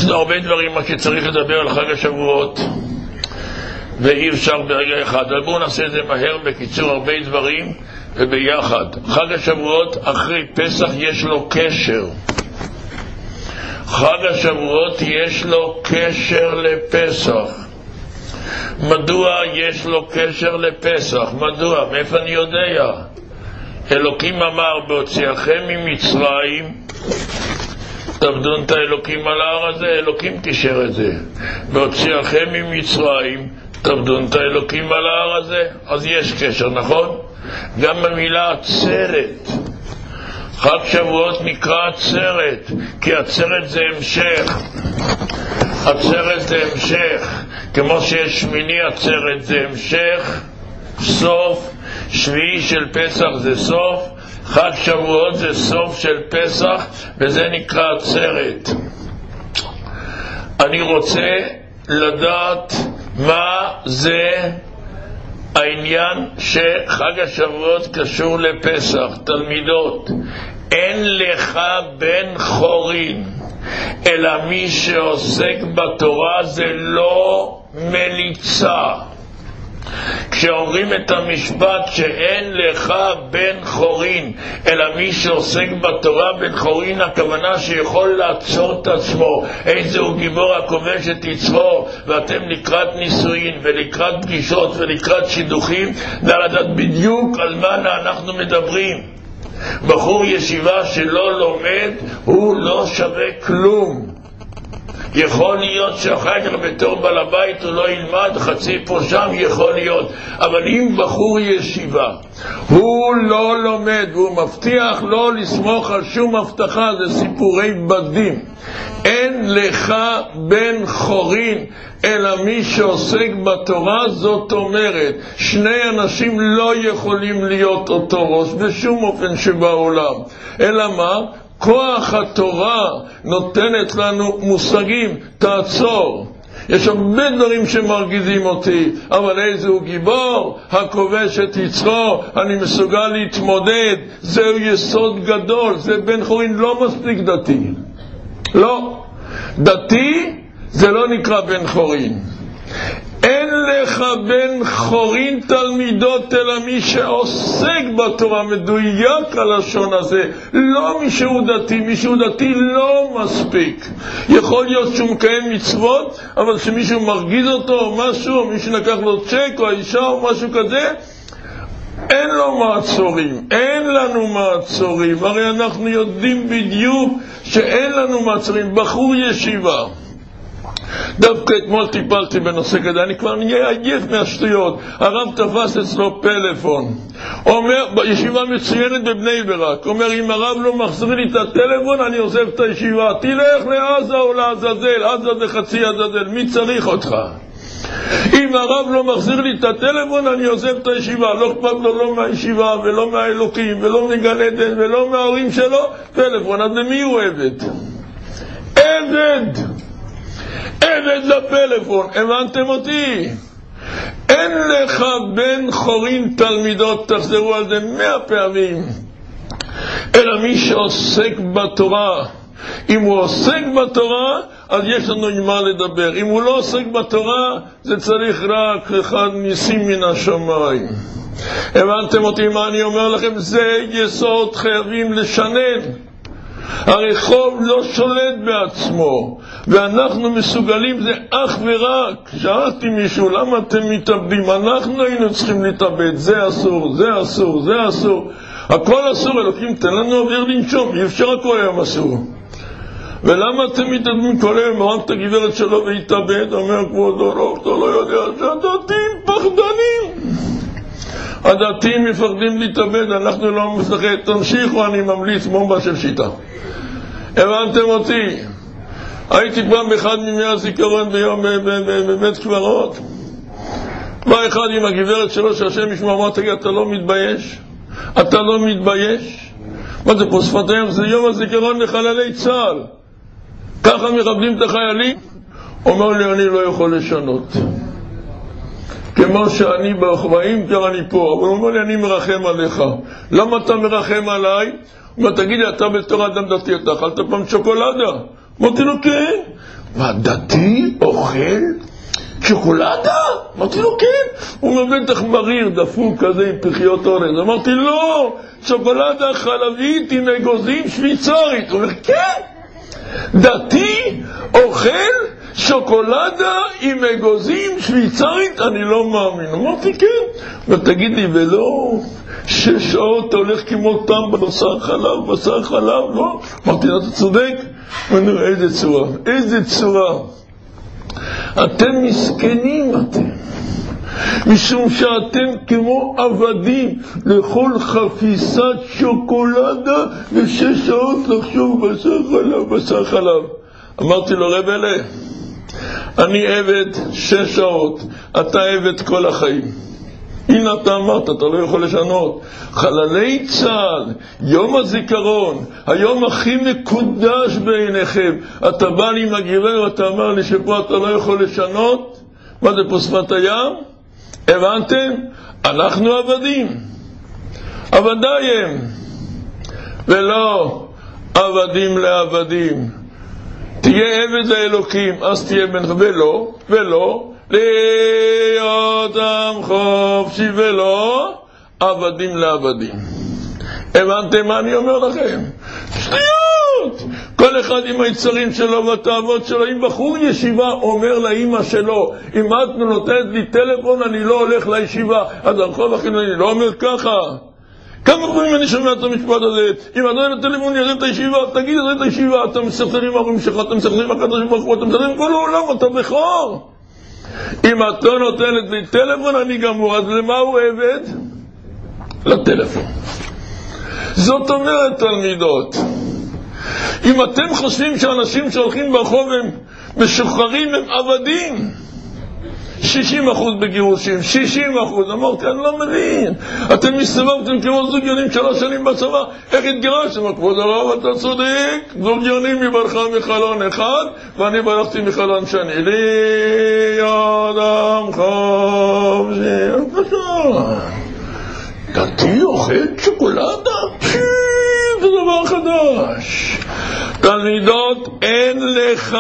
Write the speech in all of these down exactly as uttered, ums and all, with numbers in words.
יש לו הרבה דברים מה שצריך לדבר על חג השבועות, ואי אפשר ברגע אחד, אבל בואו נעשה את זה מהר, בקיצור הרבה דברים וביחד. חג השבועות אחרי פסח יש לו קשר. חג השבועות יש לו קשר לפסח. מדוע יש לו קשר לפסח? מדוע? מאיפה אני יודע? אלוקים אמר בהוציאכם ממצרים, תעבדון את האלוקים על ההר הזה, אלוקים קישר את זה. בהוציאכם ממצרים, תעבדון את האלוקים על ההר הזה, אז יש קשר, נכון? גם במילה עצרת, חג שבועות נקרא עצרת, כי עצרת זה המשך. עצרת זה המשך, כמו שיש שמיני עצרת זה המשך, סוף, שביעי של פסח זה סוף, חג שבועות זה סוף של פסח, וזה נקרא עצרת. אני רוצה לדעת מה זה העניין שחג השבועות קשור לפסח. תלמידות, אין לך בן חורין, אלא מי שעוסק בתורה זה לא מליצה. כשאומרים את המשפט שאין לך בן חורין, אלא מי שעוסק בתורה בן חורין, הכוונה שיכול לעצור את עצמו. איזהו גיבור הכובש את יצרו, ואתם לקראת נישואין ולקראת פגישות ולקראת שידוכים, ולדעת בדיוק על מה אנחנו מדברים. בחור ישיבה שלא לומד הוא לא שווה כלום. יכול להיות שאחר כך בתור בעל הבית הוא לא ילמד, חצי פה שם יכול להיות, אבל אם בחור ישיבה הוא לא לומד והוא מבטיח לא לסמוך על שום הבטחה, זה סיפורי בדים. אין לך בן חורין אלא מי שעוסק בתורה. זאת אומרת, שני אנשים לא יכולים להיות אותו ראש בשום אופן שבעולם, אלא מה? כוח התורה נותנת לנו מושגים. תעצור, יש הרבה דברים שמרגיזים אותי, אבל איזהו גיבור הכובש את יצרו, אני מסוגל להתמודד. זהו יסוד גדול. זה בן חורין לא מספיק דתי. לא, דתי זה לא נקרא בן חורין. אין לך בן חורין תלמידות אלא מי שעוסק בתורה. מדויק הלשון הזה. לא מי שהוא דתי, מי שהוא דתי לא מספיק. יכול להיות שהוא מקיים מצוות, אבל שמישהו מרגיז אותו או משהו, או מישהו לקח לו צ'ק או האישה או משהו כזה, אין לו מעצורים. אין לנו מעצורים. הרי אנחנו יודעים בדיוק שאין לנו מעצורים. בחור ישיבה, דווקא אתמול טיפלתי בנושא כזה, אני כבר נהיה עייף מהשטויות. הרב תפס אצלו פלאפון, אומר, בישיבה מצוינת בבני ברק, אומר, אם הרב לא מחזיר לי את הטלפון אני עוזב את הישיבה. תלך לעזה או לעזאזל, עזה זה חצי עזאזל, מי צריך אותך? אם הרב לא מחזיר לי את הטלפון אני עוזב את הישיבה. לא אכפת לו לא מהישיבה ולא מהאלוקים ולא מגן עדן ולא מההורים שלו. טלפון, אז למי הוא עבד? עבד עבד לפלאפון. הבנתם אותי? אין לך בן חורין תלמידות, תחזרו על זה מאה פעמים, אלא מי שעוסק בתורה. אם הוא עוסק בתורה אז יש לנו עם מה לדבר. אם הוא לא עוסק בתורה זה צריך רק אחד ניסים מן השמיים. הבנתם אותי מה אני אומר לכם? זה יסוד חייבים לשנן. הרחוב לא שולט בעצמו, ואנחנו מסוגלים זה אך ורק. שאלתי מישהו, למה אתם מתאבדים? אנחנו היינו צריכים להתאבד. זה אסור, זה אסור, זה אסור, הכל אסור. אלוקים תן לנו אוויר לנשום, אי אפשר הכל היום אסור. ולמה אתם מתאבדים כל היום? רק את הגברת שלו והתאבד. אומר כבודו, לא, אתה לא יודע שהדתיים פחדנים. הדתיים מפחדים להתאבד, אנחנו לא מפחד. תמשיכו, אני ממליץ מומבה של שיטה. הבנתם אותי? הייתי פעם באחד מימי הזיכרון ביום בבית קברות, בא אחד עם הגברת שלו שהשם ישמע, אמר, תגיד, אתה לא מתבייש? אתה לא מתבייש? מה זה פה שפת הים? זה יום הזיכרון לחללי צה"ל, ככה מכבדים את החיילים? אומר לי, אני לא יכול לשנות, כמו שאני בחיים כבר אני פה. אבל הוא אומר לי, אני מרחם עליך. למה אתה מרחם עליי? הוא אומר, תגיד לי, אתה בתור אדם דתי, אתה אכלת פעם שוקולדה? אמרתי לו, כן. מה, דתי אוכל שוקולדה? אמרתי לו, כן. הוא אומר, בטח מריר, דפוק כזה עם פחיות אורז. אמרתי, לא, שוקולדה חלבית עם אגוזים שוויצרית. הוא אומר, כן. דתי אוכל שוקולדה עם אגוזים שוויצרית? אני לא מאמין. אמרתי, כן. ותגיד לי, ולא שש שעות הולך כמו טעם בבשר חלב, בשר חלב, לא? אמרתי, אתה צודק? ואני רואה, איזה צורה, איזה צורה. אתם מסכנים אתם, משום שאתם כמו עבדים לכל חפיסת שוקולדה ושש שעות לחשוב בשר חלב, בשר חלב. אמרתי לו, רב אלה, אני עבד שש שעות, אתה עבד כל החיים. הנה אתה אמרת, אתה לא יכול לשנות. חללי צה"ל, יום הזיכרון, היום הכי מקודש בעיניכם, אתה בא לי עם הגברת ואתה אמר לי שפה אתה לא יכול לשנות. מה זה פה שפת הים? הבנתם? אנחנו עבדים, עבדי הם, ולא עבדים לעבדים. תהיה עבד לאלוקים, אז תהיה בן, ולא, ולא להיות עם חופשי, ולא עבדים לעבדים. הבנתם מה אני אומר לכם? שטויות! כל אחד עם היצרים שלו והתאוות שלו. אם בחור ישיבה אומר לאמא שלו, אם את נותנת לי טלפון אני לא הולך לישיבה, אז הרחוב אחרי אני לא אומר ככה. כמה פעמים אני שומע את המשפט הזה? אם אתה נותן טלפון ירד את הישיבה, תגיד ירד את הישיבה, אתה מסכסר עם ההורים שלך, אתה מסכסר עם הקדוש ברוך הוא, אתה מסכסר עם כל העולם, אתה בכור. אם את לא נותנת לי טלפון אני גמור. אז למה הוא עבד? לטלפון. זאת אומרת, תלמידות, אם אתם חושבים שאנשים שהולכים ברחוב הם משוחררים, הם עבדים. שישים אחוז בגירושים, שישים אחוז. אמרתי, אני לא מבין, אתם מסתובבתם כמו זוג יונים שלוש שנים בצבא, איך התגרשתם? כבוד הרב, אתה צודק, זוג יונים היא ברחה מחלון אחד ואני ברחתי מחלון שני. להיות עם חופשי. דתי אוכל שוקולדה? זה דבר חדש. תלמידות, אין לך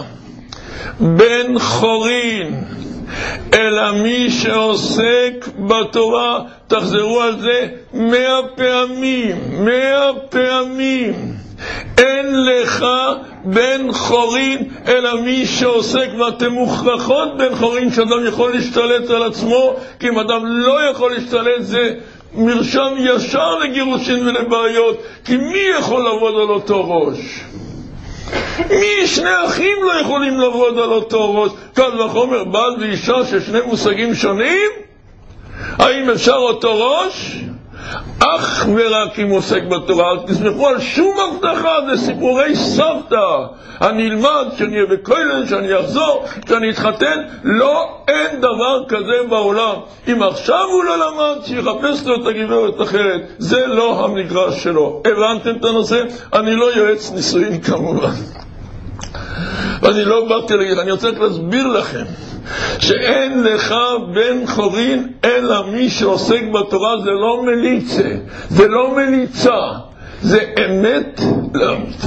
בן חורין אלא מי שעוסק בתורה. תחזרו על זה מאה פעמים, מאה פעמים. אין לך בן חורין אלא מי שעוסק, ואתם מוכרחות בן חורין שאדם יכול להשתלט על עצמו, כי אם אדם לא יכול להשתלט זה מרשם ישר לגירושין ולבעיות, כי מי יכול לעבוד על אותו ראש? מי? שני אחים לא יכולים לעבוד על אותו ראש. קל וחומר בעל ואישה ששני מושגים שונים. האם אפשר אותו ראש? אך ורק אם עוסק בתורה. אל תסמכו על שום הבטחה, זה סיפורי סבתא. אני אלמד, שאני אהיה בכולל, שאני אחזור, שאני אתחתן. לא, אין דבר כזה בעולם. אם עכשיו הוא לא למד, שיחפש לו את הגברת אחרת. זה לא המגרש שלו. הבנתם את הנושא? אני לא יועץ נישואין כמובן, ואני לא באתי להגיד, אני רוצה להסביר לכם שאין לך בן חורין אלא מי שעוסק בתורה. זה לא מליצה, זה לא מליצה, זה אמת לאמיתה.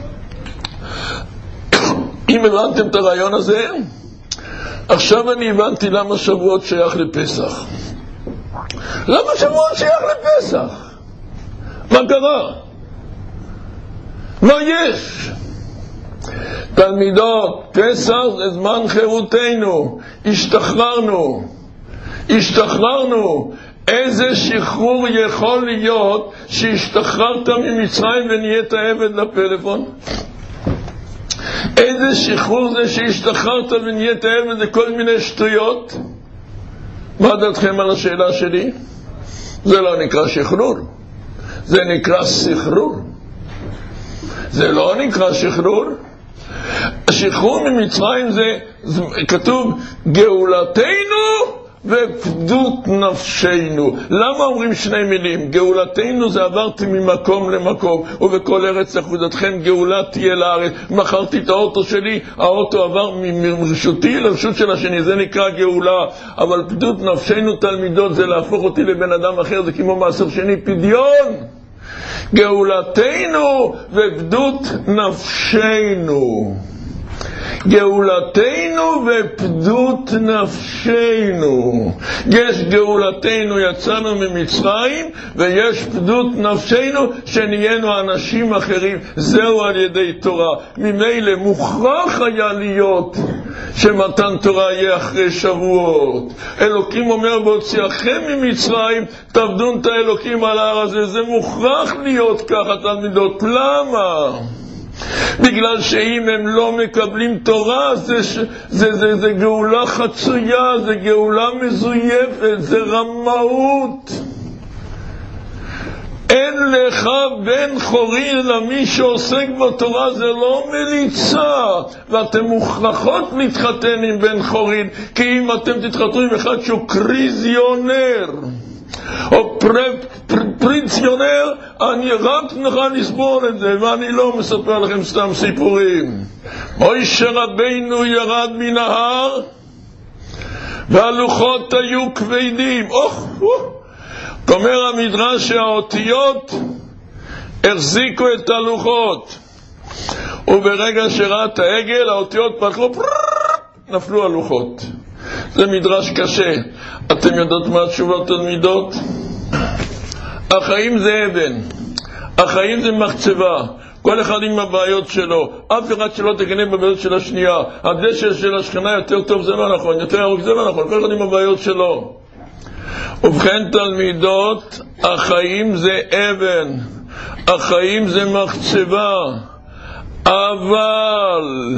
אם הבנתם את הרעיון הזה, עכשיו אני הבנתי למה שבועות שייך לפסח. למה שבועות שייך לפסח? מה קרה? מה יש? תלמידות, פסח זה זמן חירותנו. השתחררנו, השתחררנו. איזה שחרור יכול להיות שהשתחררת ממצרים ונהיית עבד לפלאפון? איזה שחרור זה שהשתחררת ונהיית עבד לכל מיני שטויות? מה דעתכם על השאלה שלי? זה לא נקרא שחרור, זה נקרא סחרור. זה לא נקרא שחרור. השחרור ממצרים זה, זה כתוב גאולתנו ופדות נפשנו. למה אומרים שני מילים? גאולתנו זה עברתי ממקום למקום, ובכל ארץ אחוזתכם גאולה תהיה לארץ. מכרתי את האוטו שלי, האוטו עבר מרשותי לרשות של השני, זה נקרא גאולה. אבל פדות נפשנו, תלמידות, זה להפוך אותי לבן אדם אחר. זה כמו מעשר שני, פדיון. גאולתנו ופדות נפשנו. גאולתנו ופדות נפשנו. יש גאולתנו, יצאנו ממצרים, ויש פדות נפשנו, שנהיינו אנשים אחרים. זהו על ידי תורה. ממילא מוכרח היה להיות שמתן תורה יהיה אחרי שבועות. אלוקים אומר בהוציאכם ממצרים, תעבדון את האלוקים על ההר הזה. זה מוכרח להיות ככה, תלמידות. למה? בגלל שאם הם לא מקבלים תורה, זה, זה, זה, זה גאולה חצויה, זה גאולה מזויפת, זה רמאות. אין לך בן חורין למי שעוסק בתורה, זה לא מליצה, ואתם מוכרחות להתחתן עם בן חורין, כי אם אתם תתחתנו עם אחד שהוא קריזיונר או פרינציונר, אני רק נוכל לסבור את זה, ואני לא מספר לכם סתם סיפורים. מוישה רבינו ירד מן ההר והלוחות היו כבדים. אוח, אומר המדרש שהאותיות החזיקו את הלוחות, וברגע שראה את העגל האותיות פתחו, נפלו הלוחות. זה מדרש קשה. אתם יודעות מה התשובות תלמידות? החיים זה אבן, החיים זה מחצבה, כל אחד עם הבעיות שלו, אף אחד שלא תקנה בבעיות של השנייה. הדשא של השכנה יותר טוב זה לא נכון, יותר ארוך זה לא נכון, כל אחד עם הבעיות שלו. ובכן תלמידות, החיים זה אבן, החיים זה מחצבה, אבל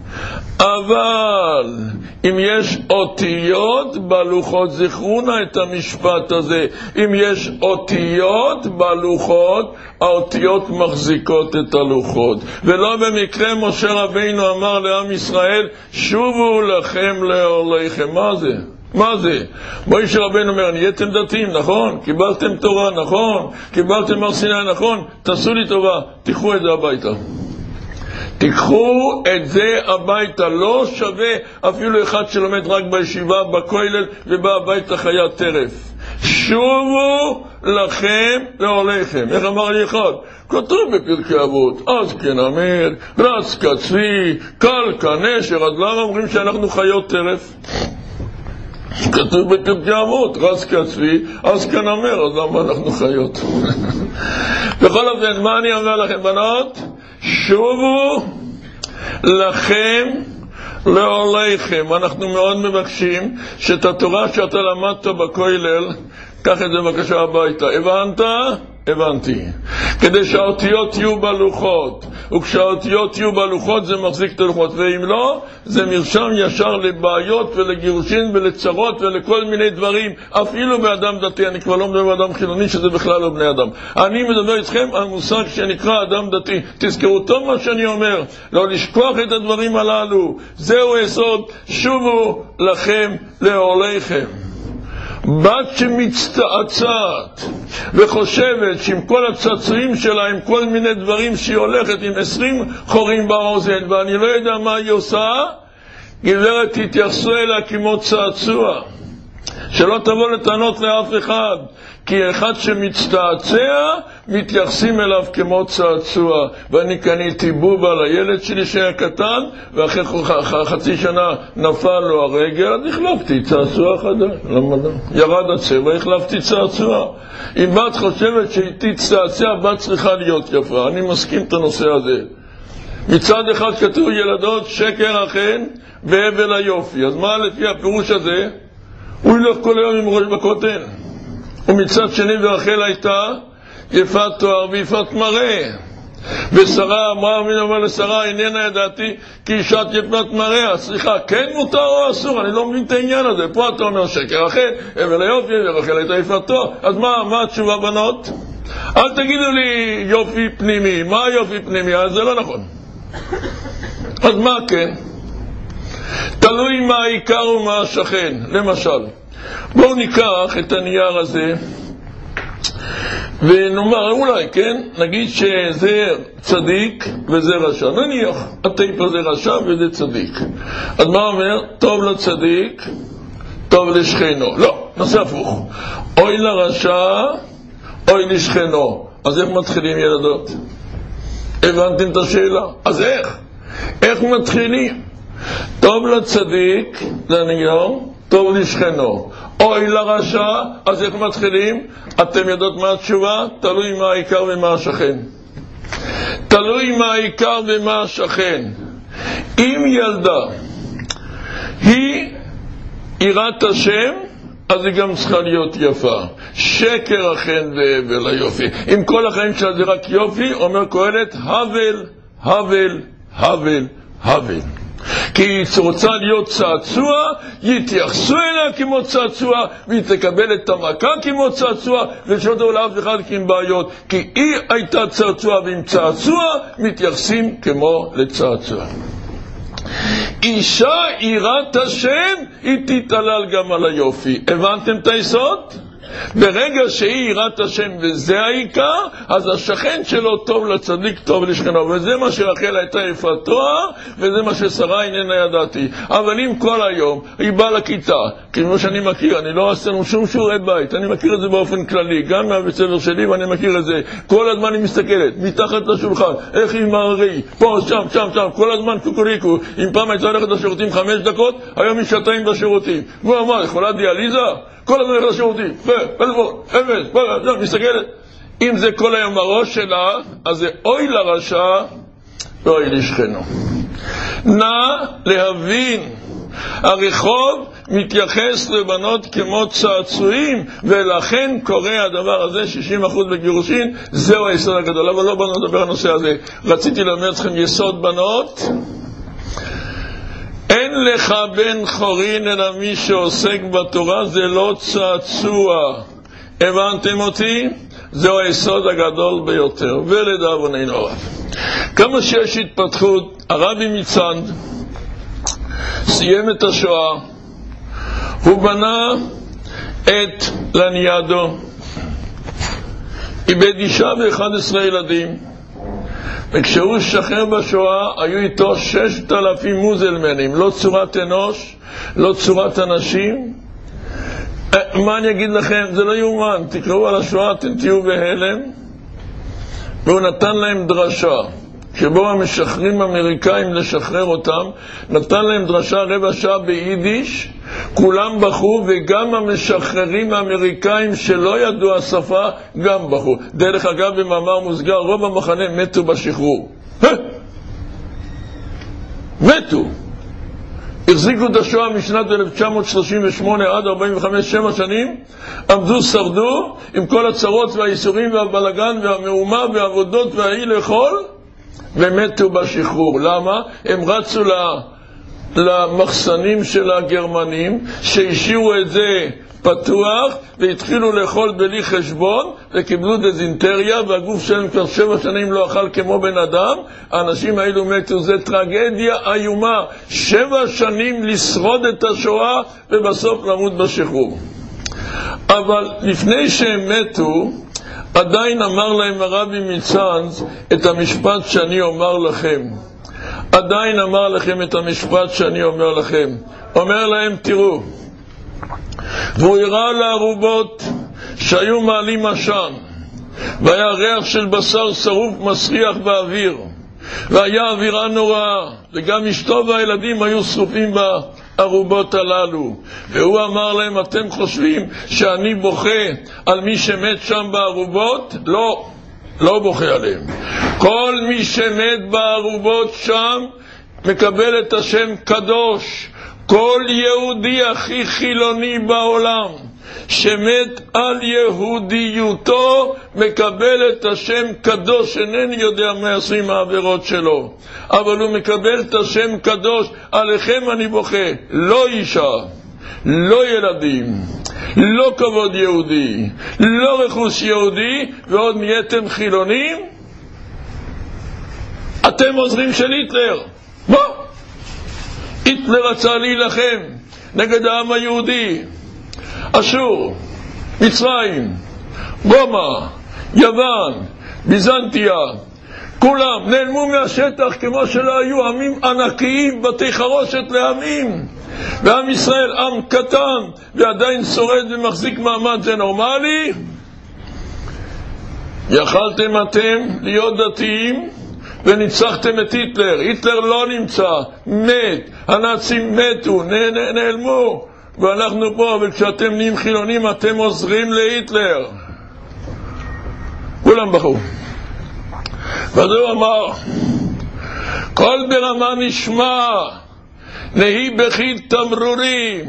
אבל אם יש אותיות בלוחות, זכרונה את המשפט הזה, אם יש אותיות בלוחות, האותיות מחזיקות את הלוחות. ולא במקרה משה רבינו אמר לעם ישראל, שובו לכם לעוליכם. מה זה? מה זה? משה רבינו אומר, נהייתם דתיים, נכון? קיבלתם תורה, נכון? קיבלתם הר סיני, נכון? תעשו לי טובה, תיקחו את זה הביתה. תיקחו את זה הביתה. לא שווה אפילו אחד שלומד רק בישיבה, בכולל, ובא הביתה חיית טרף. שובו לכם לעוליכם. איך אמר לי אחד? כתוב בפרקי אבות, אז כן אמר, רץ כצבי, קל כנשר. אז למה אומרים שאנחנו חיות טרף? כתוב בפרקי אבות, רץ כצבי, אז כן אמר, אז למה אנחנו חיות? בכל אופן, מה אני אומר לכם בנות? שובו לכם לעוליכם. אנחנו מאוד מבקשים שאת התורה שאתה למדת בכולל, קח את זה בבקשה הביתה. הבנת? הבנתי. כדי שהאותיות יהיו בלוחות, וכשהאותיות יהיו בלוחות זה מחזיק את הלוחות, ואם לא, זה מרשם ישר לבעיות ולגירושין ולצרות ולכל מיני דברים, אפילו באדם דתי. אני כבר לא מדבר באדם חילוני, שזה בכלל לא בני אדם. אני מדבר איתכם על מושג שנקרא אדם דתי. תזכרו טוב מה שאני אומר, לא לשכוח את הדברים הללו. זהו יסוד, שובו לכם לעוליכם. בת שמצטעצעת וחושבת שעם כל הצעצועים שלה, עם כל מיני דברים שהיא הולכת עם עשרים חורים באוזן ואני לא יודע מה היא עושה, גברת, תתייחסו אליה כמו צעצוע, שלא תבוא לטענות לאף אחד, כי אחד שמצטעצע מתייחסים אליו כמו צעצוע. ואני קניתי בובה לילד שלי שהיה קטן, ואחרי חצי שנה נפל לו הרגל, אז החלפתי צעצוע חדש. למה לא? ירד הצבע, החלפתי צעצוע. אם בת חושבת שהיא תצטעצע, בת צריכה להיות יפה. אני מסכים את הנושא הזה. מצד אחד כתוב ילדות שקר אכן והבל היופי. אז מה לפי הפירוש הזה? הוא ילך כל היום עם ראש בכותל. ומצד שני ורחל הייתה יפת תואר ויפת מראה. ושרה אמרה, מין אומר לשרה, איננה ידעתי כי אישת יפת מראה. סליחה, כן מותר או אסור? אני לא מבין את העניין הזה. פה אתה אומר שקר אכן אבל היופי, ורחל הייתה יפת תואר. אז מה, מה התשובה בנות? אל תגידו לי יופי פנימי. מה יופי פנימי? אז זה לא נכון. אז מה כן? תלוי מה העיקר ומה השכן. למשל, בואו ניקח את הנייר הזה ונאמר, אולי, כן, נגיד שזה צדיק וזה רשע. נניח, הטייפ הזה רשע וזה צדיק. אז מה אומר? טוב לצדיק, טוב לשכנו. לא, נעשה הפוך. אוי לרשע, אוי לשכנו. אז איך מתחילים ילדות? הבנתם את השאלה? אז איך? איך מתחילים? טוב לצדיק, לניגון, טוב לשכנו. אוי לרשע, אז איך מתחילים? אתם יודעות מה התשובה? תלוי מה העיקר ומה השכן. תלוי מה העיקר ומה השכן. אם ילדה היא יראת השם, אז היא גם צריכה להיות יפה. שקר החן והבל היופי. אם כל החיים שלה זה רק יופי, אומר קהלת, הבל, הבל, הבל, הבל. כי היא רוצה להיות צעצוע, יתייחסו אליה כמו צעצוע, והיא תקבל את המכה כמו צעצוע, ושלא תבוא לאף אחד עם בעיות. כי היא הייתה צעצוע, ועם צעצוע מתייחסים כמו לצעצוע. אישה יראת השם, היא תתעלל גם על היופי. הבנתם את היסוד? ברגע שהיא יראת השם וזה העיקר, אז השכן שלו טוב לצדיק, טוב לשכנו. וזה מה שרחל הייתה יפת תואר, וזה מה ששרה איננה ידעתי. אבל אם כל היום היא באה לכיתה, כמו שאני מכיר, אני לא עשינו שום שיעורי בית, אני מכיר את זה באופן כללי, גם מהבית ספר שלי, ואני מכיר את זה. כל הזמן היא מסתכלת, מתחת לשולחן, איך היא מראה, פה, שם, שם, שם, כל הזמן קוקוריקו. אם פעם הייתה הולכת לשירותים חמש דקות, היום היא שעתיים בשירותים. כמו אמר, יכולה דיאליזה? כל הזמן הולכת לשירותים, פלאפון, אפס, פלאפון, מסתכלת. אם זה כל היום הראש שלה, אז זה אוי לרשע ואוי לשכנו. נא להבין, הרחוב מתייחס לבנות כמו צעצועים, ולכן קורה הדבר הזה, שישים אחוז בגירושין, זהו היסוד הגדול. אבל לא בוא נדבר על הנושא הזה. רציתי ללמד אתכם יסוד בנות. אין לך בן חורין אלא מי שעוסק בתורה, זה לא צעצוע. הבנתם אותי? זהו היסוד הגדול ביותר. ולדאבוננו רב, כמה שיש התפתחות, הרבי מצאנז סיים את השואה, הוא בנה את לניאדו, איבד אישה ו-אחד עשר ילדים, וכשהוא שחרר בשואה היו איתו ששת אלפים מוזלמנים, לא צורת אנוש, לא צורת אנשים. מה אני אגיד לכם? זה לא יאומן. תקראו על השואה, אתם תהיו בהלם. והוא נתן להם דרשה, שבו המשחררים האמריקאים לשחרר אותם, נתן להם דרשה רבע שעה ביידיש, כולם בחו, וגם המשחררים האמריקאים שלא ידעו השפה גם בחו. דרך אגב, במאמר מוסגר, רוב המחנה מתו בשחרור. מתו. החזיקו את השואה משנת אלף תשע מאות שלושים ושמונה עד ארבעים וחמש, שבע שנים, עמדו, שרדו, עם כל הצרות והאיסורים והבלגן והמהומה והעבודות והאי לאכול, ומתו בשחרור. למה? הם רצו למחסנים של הגרמנים, שהשאירו את זה פתוח, והתחילו לאכול בלי חשבון, וקיבלו דזינטריה, והגוף שלהם כבר שבע שנים לא אכל כמו בן אדם. האנשים האלו מתו. זה טרגדיה איומה. שבע שנים לשרוד את השואה, ובסוף למות בשחרור. אבל לפני שהם מתו, עדיין אמר להם הרבי מצאנז את המשפט שאני אומר לכם. עדיין אמר לכם את המשפט שאני אומר לכם. אומר להם, תראו, והוא הראה לערובות שהיו מעלים עשן, והיה ריח של בשר שרוף מסריח באוויר, והיה אווירה נוראה, וגם אשתו והילדים היו שרופים בערובות הללו. והוא אמר להם, אתם חושבים שאני בוכה על מי שמת שם בערובות? לא, לא בוכה עליהם. כל מי שמת בערובות שם מקבל את השם קדוש. כל יהודי הכי חילוני בעולם שמת על יהודיותו מקבל את השם קדוש. אינני יודע מה יעשו עם העבירות שלו, אבל הוא מקבל את השם קדוש. עליכם אני בוכה. לא אישה, לא ילדים, לא כבוד יהודי, לא רכוש יהודי, ועוד נהייתם חילונים. אתם עוזרים של היטלר. מה? היטלר רצה להילחם נגד העם היהודי. אשור, מצרים, רומא, יוון, ביזנטיה, כולם נעלמו מהשטח כמו שלא היו. עמים ענקיים, בתי חרושת לעמים, ועם ישראל עם קטן ועדיין שורד ומחזיק מעמד. זה נורמלי? יכלתם אתם להיות דתיים וניצחתם את היטלר. היטלר לא נמצא, מת, הנאצים מתו, נעלמו, ואנחנו פה, וכשאתם נהיים חילונים אתם עוזרים להיטלר. כולם בחרו. ואז הוא אמר, כל ברמה נשמע, נהי בכי תמרורים,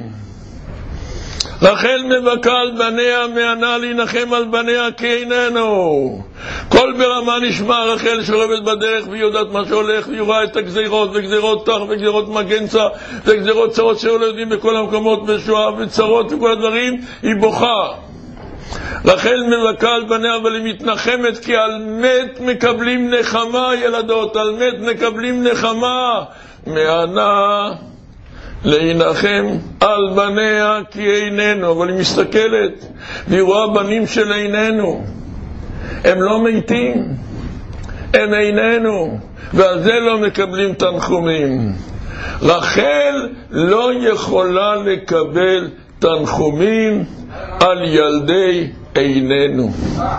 רחל מבכה על בניה, מענה להנחם על בניה כי איננו. כל ברמה נשמע, רחל שורבת בדרך והיא יודעת מה שהולך, והיא רואה את הגזירות וגזירות תח וגזירות מגנצה וגזירות צרות שלא יודעים בכל המקומות בשואה וצרות וכל הדברים, היא בוכה. רחל מבכה על בניה, אבל היא מתנחמת, כי על מת מקבלים נחמה ילדות, על מת מקבלים נחמה. מענה להנחם על בניה כי איננו. אבל היא מסתכלת והיא רואה בנים של איננו, הם לא מתים, הם איננו, ועל זה לא מקבלים תנחומים. רחל לא יכולה לקבל תנחומים על ילדי איננו.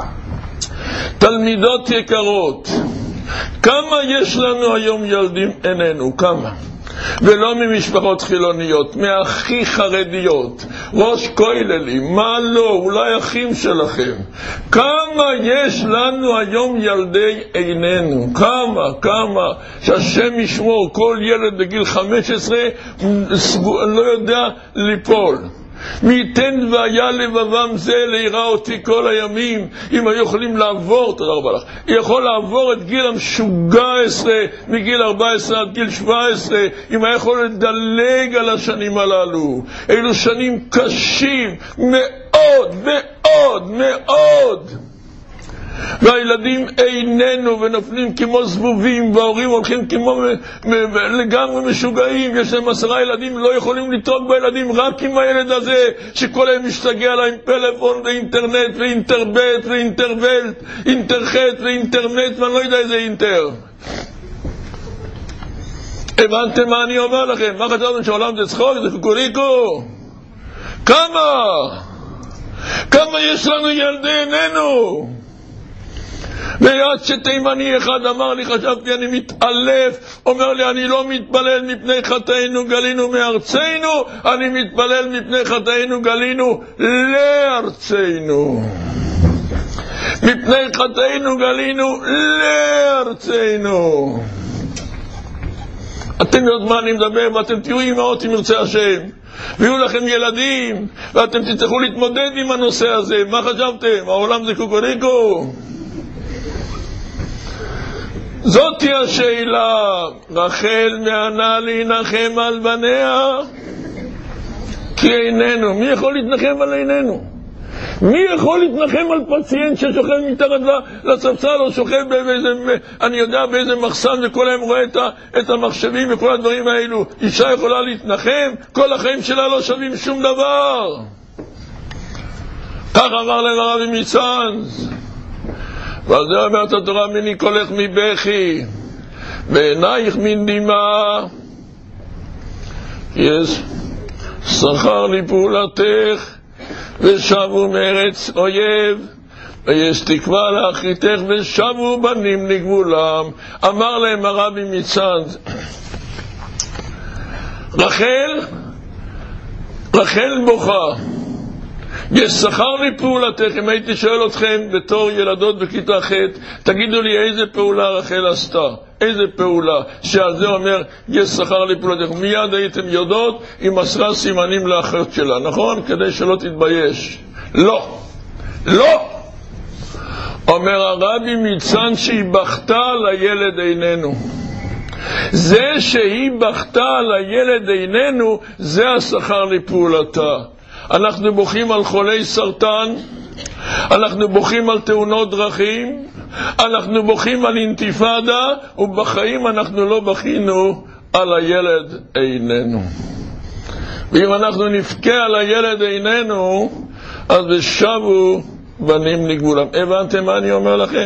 תלמידות יקרות, כמה יש לנו היום ילדים איננו? כמה? ולא ממשפחות חילוניות, מהכי חרדיות, ראש כוללים, מה לא, אולי אחים שלכם. כמה יש לנו היום ילדי איננו? כמה, כמה, שהשם ישמור, כל ילד בגיל חמש עשרה לא יודע ליפול. מי ייתן והיה לבבם זה ליראה אותי כל הימים. אם היו יכולים לעבור, תודה רבה לך, יכול לעבור את גיל המשוגע עשרה מגיל ארבע עשרה עד גיל שבע עשרה, אם היה יכול לדלג על השנים הללו. אלו שנים קשים מאוד מאוד מאוד, והילדים איננו ונופלים כמו זבובים, וההורים הולכים כמו לגמרי משוגעים. יש להם עשרה ילדים, לא יכולים לתרוק בילדים, רק עם הילד הזה שכל היום משתגע לה עם פלאפון ואינטרנט ואינטרבט ואינטרבלט, אינטרחט ואינטרנט, ואני לא יודע איזה אינטר. הבנתם מה אני אומר לכם? מה חשבתם שהעולם זה צחוק? זה קוקוריקו? כמה? כמה יש לנו ילדי איננו? ויד שתימני אחד אמר לי, חשבתי אני מתעלף, אומר לי, אני לא מתפלל מפני חטאינו גלינו מארצנו, אני מתפלל מפני חטאינו גלינו לארצנו. מפני חטאינו גלינו לארצנו. אתם יודעים מה אני מדבר, ואתם תהיו אימהות אם ירצה השם, ויהיו לכם ילדים, ואתם תצטרכו להתמודד עם הנושא הזה. מה חשבתם? העולם זה קוקוריקו? זאתי השאלה. רחל מענה להנחם על בניה כי איננו. מי יכול להתנחם על איננו? מי יכול להתנחם על פציינט ששוכב מתחת לספסל, או שוכב באיזה, אני יודע, באיזה מחסן, וכל היום רואה את המחשבים וכל הדברים האלו? אישה יכולה להתנחם? כל החיים שלה לא שווים שום דבר. כך אמר להם הרבי מצאנז. ועל זה אומרת התורה, מני קולך מבכי בעינייך מן דמעה, יש שכר לפעולתך ושבו מארץ אויב, ויש תקווה לאחיתך ושבו בנים לגבולם. אמר להם הרבי מצאנז, רחל רחל בוכה, יש שכר לפעולתך. אם הייתי שואל אתכם בתור ילדות בכיתה ח', תגידו לי איזה פעולה רחל עשתה, איזה פעולה שעל זה אומר יש שכר לפעולתך, מיד הייתם יודעות, היא מסרה סימנים לאחיות שלה, נכון? כדי שלא תתבייש. לא, לא. אומר הרבי מצאנז שהיא בכתה על הילד איננו. זה שהיא בכתה על הילד איננו, זה השכר לפעולתה. אנחנו בוכים על חולי סרטן, אנחנו בוכים על תאונות דרכים, אנחנו בוכים על אינתיפאדה, ובחיים אנחנו לא בכינו על הילד איננו. ואם אנחנו נבכה על הילד איננו, אז בשבו בנים לגבולם. הבנתם מה אני אומר לכם?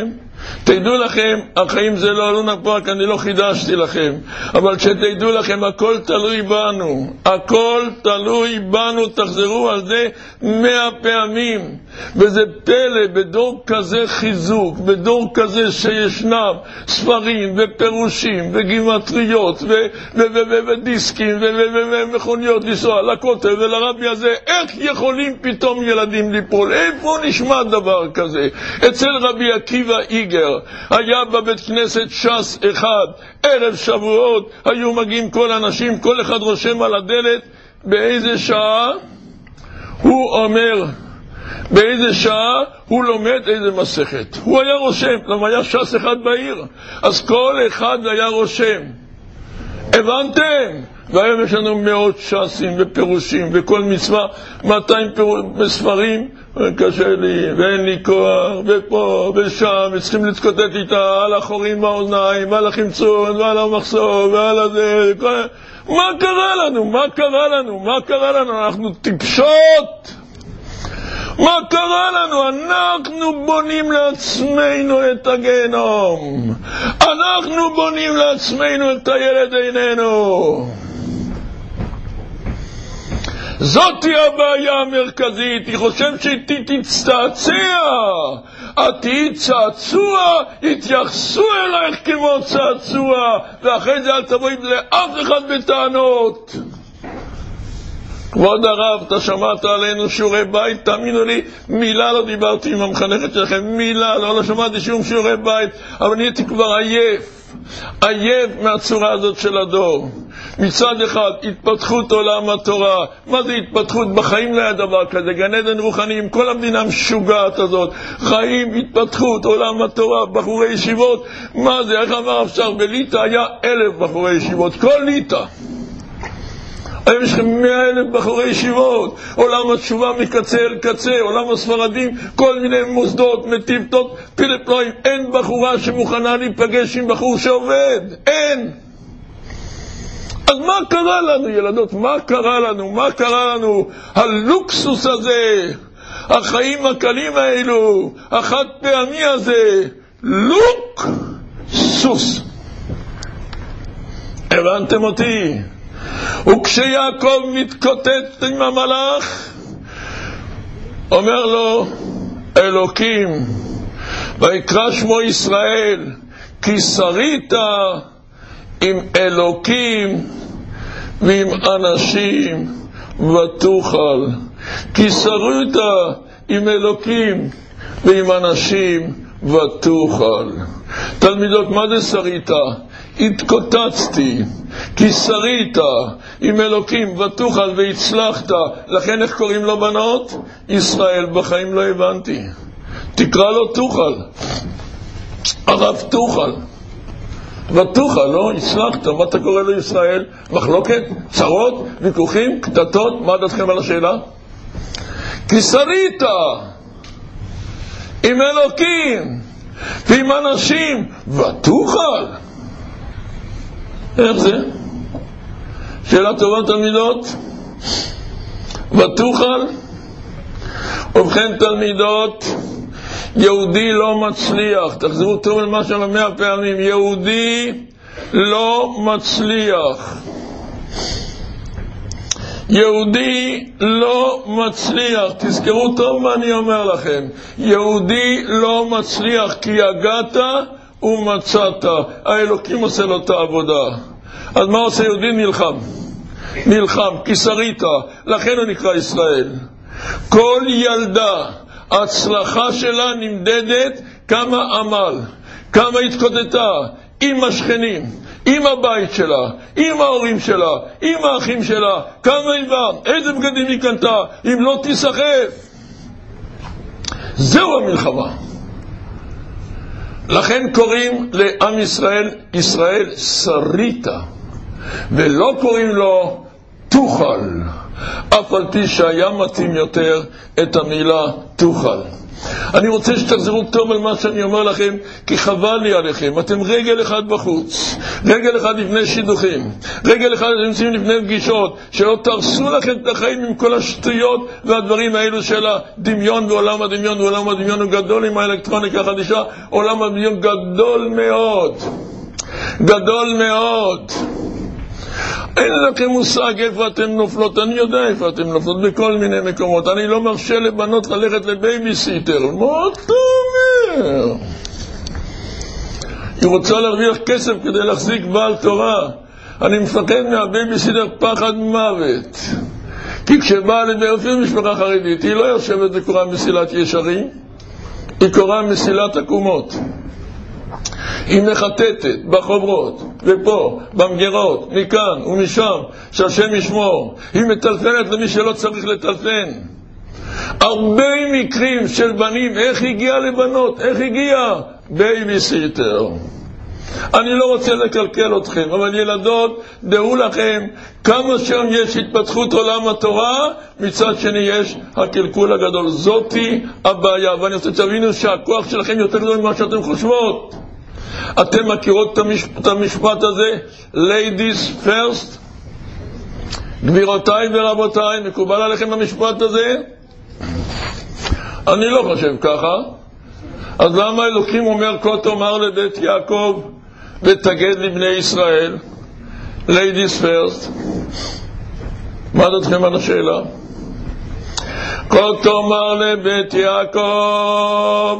תדעו לכם, החיים זה לא לונה פארק, אני לא חידשתי לכם, אבל שתדעו לכם, הכל תלוי בנו, הכל תלוי בנו, תחזרו על זה מאה פעמים. וזה פלא, בדור כזה חיזוק, בדור כזה שישנם ספרים ופירושים וגימטריות ודיסקים ומכוניות לנסוע לכותל ולרבי הזה, איך יכולים פתאום ילדים ליפול? איפה נשמע דבר כזה? אצל רבי עקיבא איגר היה בבית כנסת ש"ס אחד, ערב שבועות, היו מגיעים כל אנשים, כל אחד רושם על הדלת באיזה שעה הוא אומר, באיזה שעה הוא לומד איזה מסכת. הוא היה רושם, למה היה ש"ס אחד בעיר, אז כל אחד היה רושם. הבנתם? והיום יש לנו מאות ש"סים ופירושים, וכל מצווה מאתיים ספרים, קשה לי, ואין לי כוח, ופה ושם, וצריכים לתקוטט איתה על החורים באוזניים, ועל החמצון, ועל המחסור, ועל הזה, כל... מה קרה לנו? מה קרה לנו? מה קרה לנו? אנחנו טיפשות! מה קרה לנו? אנחנו בונים לעצמנו את הגיהנום. אנחנו בונים לעצמנו את הילד איננו. זאת היא הבעיה המרכזית. היא חושבת שהיא תצטעצע. את תהיי צעצוע, התייחסו אלייך כמו צעצוע, ואחרי זה אל תבואי לאף אחד בטענות. כבוד הרב, אתה שמעת עלינו שיעורי בית, תאמינו לי, מילה לא דיברתי עם המחנכת שלכם, מילה, לא, לא שמעתי שום שיעורי בית, אבל נהייתי כבר עייף, עייף מהצורה הזאת של הדור. מצד אחד, התפתחות עולם התורה. מה זה התפתחות? בחיים לא היה דבר כזה, גן עדן רוחני עם כל המדינה משוגעת הזאת. חיים, התפתחות, עולם התורה, בחורי ישיבות. מה זה? איך אמר אפשר? בליטה היה אלף בחורי ישיבות, כל ליטה. היום יש לכם מאה אלף בחורי ישיבות, עולם התשובה מקצה אל קצה, עולם הספרדים, כל מיני מוסדות, מטיבטות, פילפלואים. אין בחורה שמוכנה להיפגש עם בחור שעובד, אין. אז מה קרה לנו, ילדות? מה קרה לנו? מה קרה לנו? הלוקסוס הזה, החיים הקלים האלו, החד פעמי הזה, לוק סוס. הבנתם אותי? וכשיעקב מתקוטט עם המלאך, אומר לו אלוקים, ויקרא שמו ישראל, כי שרית עם אלוקים ועם אנשים ותוכל. כי שרית עם אלוקים ועם אנשים ותוכל. תלמידות, מה זה שרית? התקוטצתי, כי שרית עם אלוקים ותוכל והצלחת. לכן איך קוראים לו בנות? ישראל. בחיים לא הבנתי. תקרא לו תוכל, הרב תוכל ותוכל, לא? הצלחת. מה אתה קורא לו ישראל? מחלוקת, צרות, ויכוחים, קטטות. מה דעתכם על השאלה? כי שרית עם אלוקים ועם אנשים ותוכל. איך זה? שאלה טובה תלמידות. ותוכל. ובכן תלמידות, יהודי לא מצליח, תחזרו טוב על מה שאמרנו מאה פעמים, יהודי לא מצליח, יהודי לא מצליח. תזכרו טוב מה אני אומר לכם, יהודי לא מצליח, כי הגעת ומצאת. האלוקים עושה לו את העבודה. אז מה עושה יהודי? נלחם, נלחם, כי שרית, לכן הוא נקרא ישראל. כל ילדה ההצלחה שלה נמדדת כמה עמל, כמה התקוטטה עם השכנים, עם הבית שלה, עם ההורים שלה, עם האחים שלה, כמה היא באה, איזה בגדים היא קנתה, אם לא תיסחף. זהו המלחמה. לכן קוראים לעם ישראל ישראל שריתה, ולא קוראים לו תוכל, אף על פי שהיה מתאים יותר את המילה תוכל. אני רוצה שתחזרו טוב על מה שאני אומר לכם, כי חבל לי עליכם. אתם רגל אחד בחוץ, רגל אחד לפני שידוכים, רגל אחד נמצאים לפני פגישות, שלא תרסו לכם את החיים עם כל השטויות והדברים האלו של הדמיון, ועולם הדמיון, ועולם הדמיון הוא גדול עם האלקטרוניקה החדישה, עולם הדמיון גדול מאוד, גדול מאוד. אין לכם מושג איפה אתם נופלות, אני יודע איפה אתם נופלות, בכל מיני מקומות. אני לא מרשה לבנות ללכת לבייביסיטר. מה אתה אומר? היא רוצה להרוויח כסף כדי להחזיק בעל תורה. אני מפחד מהבייביסיטר פחד מוות. כי כשבאה לבאופן משפחה חרדית, היא לא יושבת וקוראה מסילת ישרים, היא קוראה מסילת עקומות. היא מחטטת בחוברות, ופה, במגירות, מכאן ומשם, שהשם ישמור. היא מטלפנת למי שלא צריך לטלפן. הרבה מקרים של בנים, איך הגיע לבנות, איך הגיע? בייביסיטר. אני לא רוצה לקלקל אתכם, אבל ילדות, דעו לכם, כמה שם יש התפתחות עולם התורה, מצד שני יש הקלקול הגדול. זאתי הבעיה, ואני רוצה שתבינו שהכוח שלכם יותר גדול ממה שאתם חושבות. אתם מכירות את המשפט, את המשפט הזה? Ladies first. גבירותיי ורבותיי, מקובל עליכם המשפט הזה? אני לא חושב ככה. אז למה אלוקים אומר כה תאמר לבית יעקב ותגד לבני ישראל? Ladies first. מה דעתכם על השאלה? כה תאמר לבית יעקב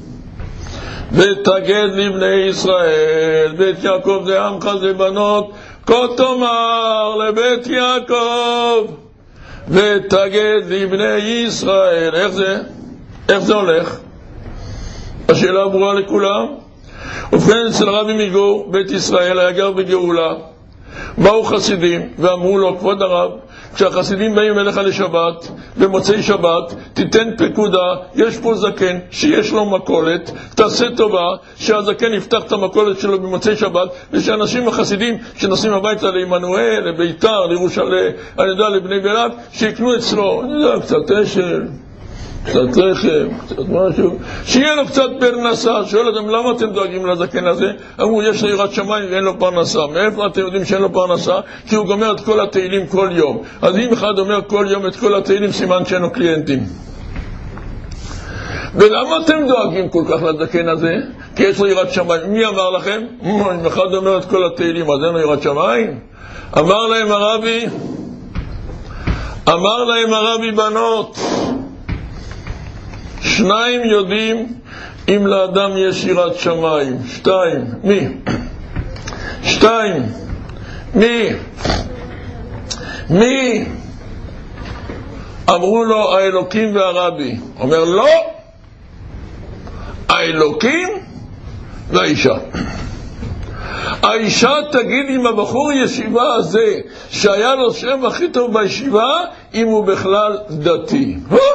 ותגד לבני ישראל. בית יעקב זה עמך זה בנות. כה תאמר לבית יעקב ותגד לבני ישראל. איך זה? איך זה הולך? השאלה ברורה לכולם. ובכן, אצל רבי מגור, בית ישראל היה גר בגאולה. באו חסידים ואמרו לו, כבוד הרב, כשהחסידים באים אליך לשבת, במוצאי שבת, תיתן פקודה, יש פה זקן שיש לו מקולת, תעשה טובה שהזקן יפתח את המקולת שלו במוצאי שבת, ושאנשים החסידים שנוסעים הביתה לעמנואל, לביתר, לירושלים, אני יודע, לבני ברק, שיקנו אצלו, אני יודע, קצת אשל, קצת לחם, קצת משהו, שיהיה לו קצת פרנסה. שואל אותם, למה אתם דואגים לזקן הזה? אמרו, יש לו יראת שמיים ואין לו פרנסה. מאיפה אתם יודעים שאין לו פרנסה? כי הוא גומר את כל התהילים כל יום. אז אם אחד אומר כל יום את כל התהילים, סימן שאין לו קליינטים. ולמה אתם דואגים כל כך לזקן הזה? כי יש לו יראת שמיים. מי אמר לכם? אם אחד אומר את כל התהילים, אז אין לו יראת שמיים? אמר להם הרבי, אמר להם הרבי בנות, שניים יודעים אם לאדם יש יראת שמיים. שתיים. מי? שתיים. מי? מי? אמרו לו האלוקים והרבי. אומר לא, האלוקים והאישה. האישה תגיד עם הבחור ישיבה הזה שהיה לו שם הכי טוב בישיבה, אם הוא בכלל דתי.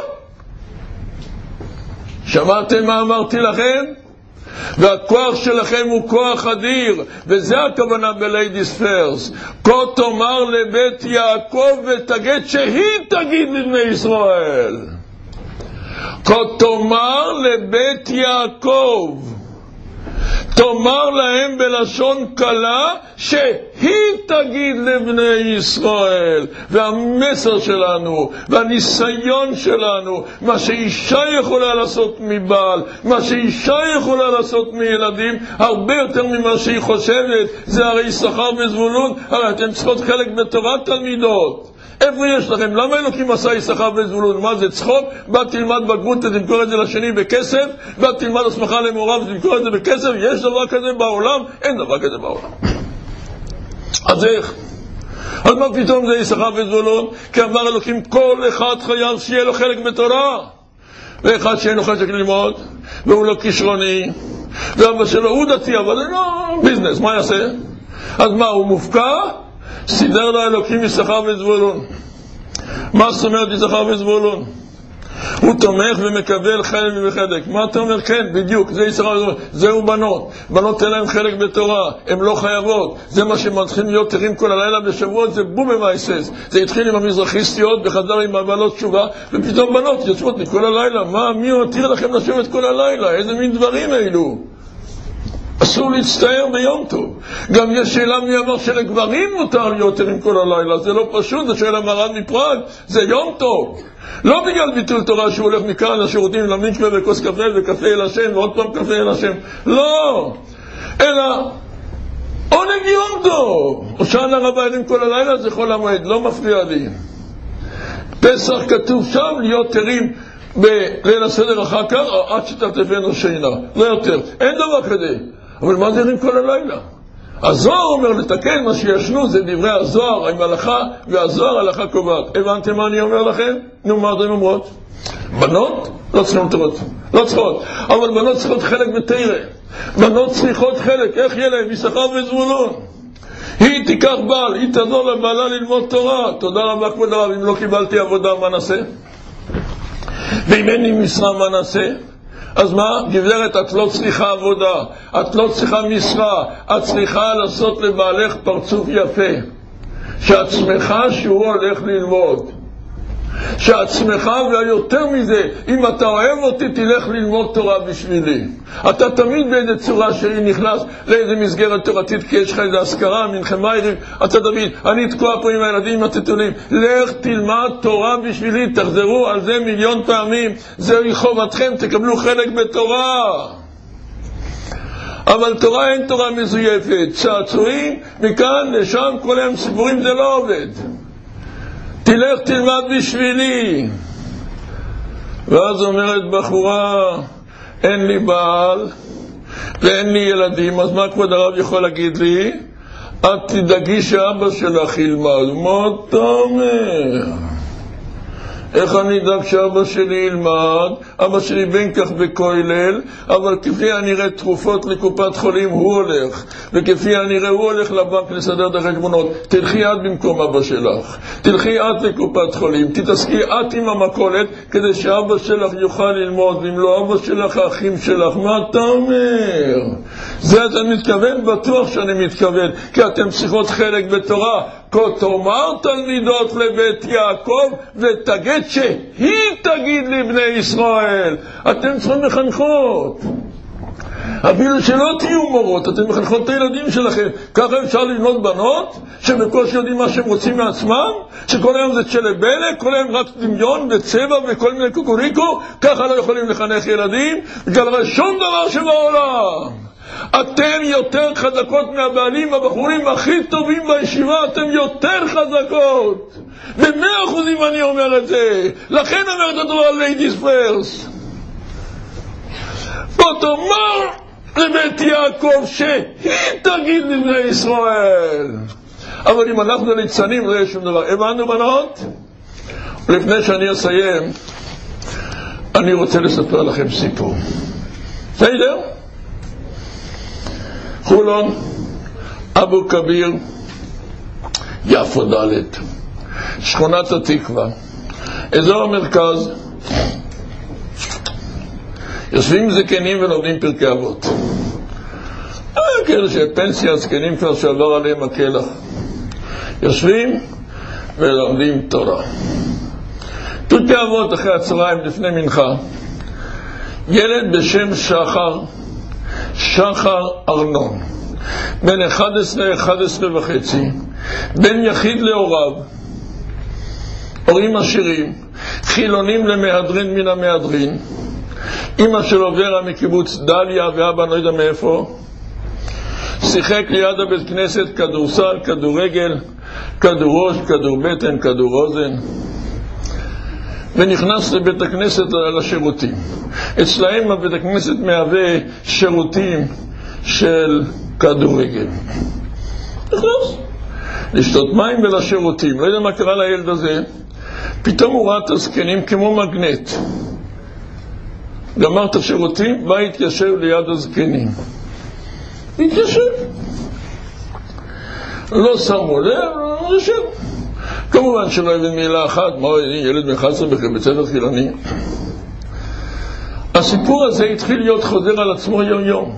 שמעתם מה אמרתי לכם? והכוח שלכם הוא כוח אדיר, וזה הכוונה ב-Ladies First. כה תאמר לבית יעקב ותגד, שהיא תגיד לבני ישראל. כה תאמר לבית יעקב, תאמר להם בלשון קלה שהיא תגיד לבני ישראל. והמסר שלנו והניסיון שלנו, מה שאישה יכולה לעשות מבעל, מה שאישה יכולה לעשות מילדים, הרבה יותר ממה שהיא חושבת. זה הרי שכר וזבולון. הרי אתם צריכות חלק בתורת תלמידות. איפה יש לכם? למה אלוקים עשה יששכר וזבולון? מה זה צחוק? בא תלמד בגרות ותמכור את זה לשני בכסף, בא תלמד הסמכה למעורב ותמכור את זה בכסף. יש דבר כזה בעולם? אין דבר כזה בעולם. אז איך? אז מה פתאום זה יששכר וזבולון? כי אמר אלוקים כל אחד חייב שיהיה לו חלק בתורה, ואחד שאין לו חשק ללמוד והוא לא כישרוני, ואבא שלו הוא דתי אבל זה לא ביזנס, מה יעשה? אז מה, הוא מופקע? סידר לאלוקים יששכר וזבולון. מה זאת אומרת יששכר וזבולון? הוא תומך ומקבל חלק וחלק. מה אתה אומר? כן, בדיוק, זה ישראל, זהו בנות. בנות אין להם חלק בתורה, הן לא חייבות. זה מה שמתחילים להיות תרים כל הלילה בשבועות, זה בום במייסס. זה התחיל עם המזרחיסטיות, בחזר עם הבעלות תשובה, ופתאום בנות יושבות לי כל הלילה. מה, מי מתיר לכם לשבת כל הלילה? איזה מין דברים אלו? אסור להצטער ביום טוב. גם יש שאלה מי אמר שלגברים מותר להיות תרים כל הלילה. זה לא פשוט, זה שאלה מרן מפראג, זה יום טוב. לא בגלל ביטול תורה שהוא הולך מכאן לשירותים למקווה וכוס קפה וקפה אל השם ועוד פעם קפה אל השם. לא, אלא עונג יום טוב. הושענא רבה ערים כל הלילה זה חול המועד, לא מפריע לי. פסח כתוב שם להיות תרים בליל הסדר אחר כך או עד שתעטפנו שינה, לא יותר, אין דבר כזה. אבל מה זה ערים כל הלילה? הזוהר אומר לתקן מה שישנו, זה דברי הזוהר עם הלכה, והזוהר הלכה קובעת. הבנתם מה אני אומר לכם? נו, מה אתם אומרות? בנות לא צריכות תורות, לא צריכות, אבל בנות צריכות חלק בתורה. בנות צריכות חלק, איך יהיה להם? יששכר וזבולון. היא תיקח בעל, היא תעזור לבעלה ללמוד תורה. תודה רבה כבוד הרב, אם לא קיבלתי עבודה מה נעשה? ואם אין לי משרה מה נעשה? אז מה? גברת, את לא צריכה עבודה, את לא צריכה משרה, את צריכה לעשות לבעלך פרצוף יפה, שאת שמחה שהוא הולך ללמוד, שאת שמחה, והיותר מזה, אם אתה אוהב אותי תלך ללמוד תורה בשבילי. אתה תמיד באיזה צורה שהיא נכנס לאיזה מסגרת תורתית, כי יש לך איזה הזכרה, מנחם הערב, אתה תמיד, אני תקוע פה עם הילדים התתולים, לך תלמד תורה בשבילי, תחזרו על זה מיליון פעמים, זוהי חובתכם, תקבלו חלק בתורה. אבל תורה אין תורה מזויפת, צעצועים מכאן לשם, כל הם סיפורים, זה לא עובד. תלך תלמד בשבילי. ואז אומרת בחורה, אין לי בעל ואין לי ילדים, אז מה כבוד הרב יכול להגיד לי? את תדאגי שאבא שלך ילמד. מה אתה אומר? איך אני אדאג שאבא שלי ילמד? אבא שלי בין כך בכולל, אבל כפי הנראה תרופות לקופת חולים הוא הולך, וכפי הנראה הוא הולך לבנק לסדר את החשבונות. תלכי את במקום אבא שלך, תלכי את לקופת חולים, תתעסקי את עם המקולת כדי שאבא שלך יוכל ללמוד, אם לא אבא שלך האחים שלך. מה אתה אומר? זה אתה מתכוון? בטוח שאני מתכוון, כי אתם צריכות חלק בתורה. כה תאמר תלמידות לבית יעקב ותגיד שהיא תגיד לבני ישראל. אתם צריכים מחנכות, אפילו שלא תהיו מורות, אתם מחנכות את הילדים שלכם. ככה אפשר לבנות בנות שבקושי יודעים מה שהם רוצים מעצמם, שכל היום זה צ'לבלה, כל היום רק דמיון וצבע וכל מיני קוקוריקו. ככה לא יכולים לחנך ילדים, בגלל שום דבר שבעולם. אתם יותר חזקות מהבעלים, הבחורים הכי טובים בישיבה, אתם יותר חזקות במאה אחוזים. אני אומר את זה, לכן אומרת התורה ladies first. בוא תאמר לבית יעקב שהיא תגיד לבני ישראל. אבל אם אנחנו ליצנים לא יש שום דבר. הבנו בנות? לפני שאני אסיים אני רוצה לספר לכם סיפור. בסדר? חולון, אבו כביר, יפו ד', שכונת התקווה, אזור המרכז. יושבים זקנים ולומדים פרקי אבות. כאלה שפנסיה זקנים כבר שעבר עליהם הכלח. יושבים ולומדים תורה. פרקי אבות אחרי הצהריים לפני מנחה. ילד בשם שחר, שחר ארנון, בן אחד עשרה, אחד עשרה וחצי, בן יחיד להוריו, הורים עשירים, חילונים למהדרין מן המהדרין. אמא שלו ורה מקיבוץ דליה ואבא לא יודע מאיפה. שיחק ליד הבית כנסת כדורסל, כדורגל, כדור ראש, כדור בטן, כדור אוזן, ונכנס לבית הכנסת לשירותים. אצלהם הבית הכנסת מהווה שירותים של כדורגל. נכנס לשתות מים ולשירותים. לא יודע מה קרה לילד הזה, פתאום הוא ראה את הזקנים כמו מגנט. גמר את השירותים, בא התיישב ליד הזקנים. התיישב, לא שמו לב, לא יושב. כמובן שלא הבין מילה אחת. מה, ילד מ-אחד עשרה בבית ספר חילוני? הסיפור הזה התחיל להיות חוזר על עצמו יום יום,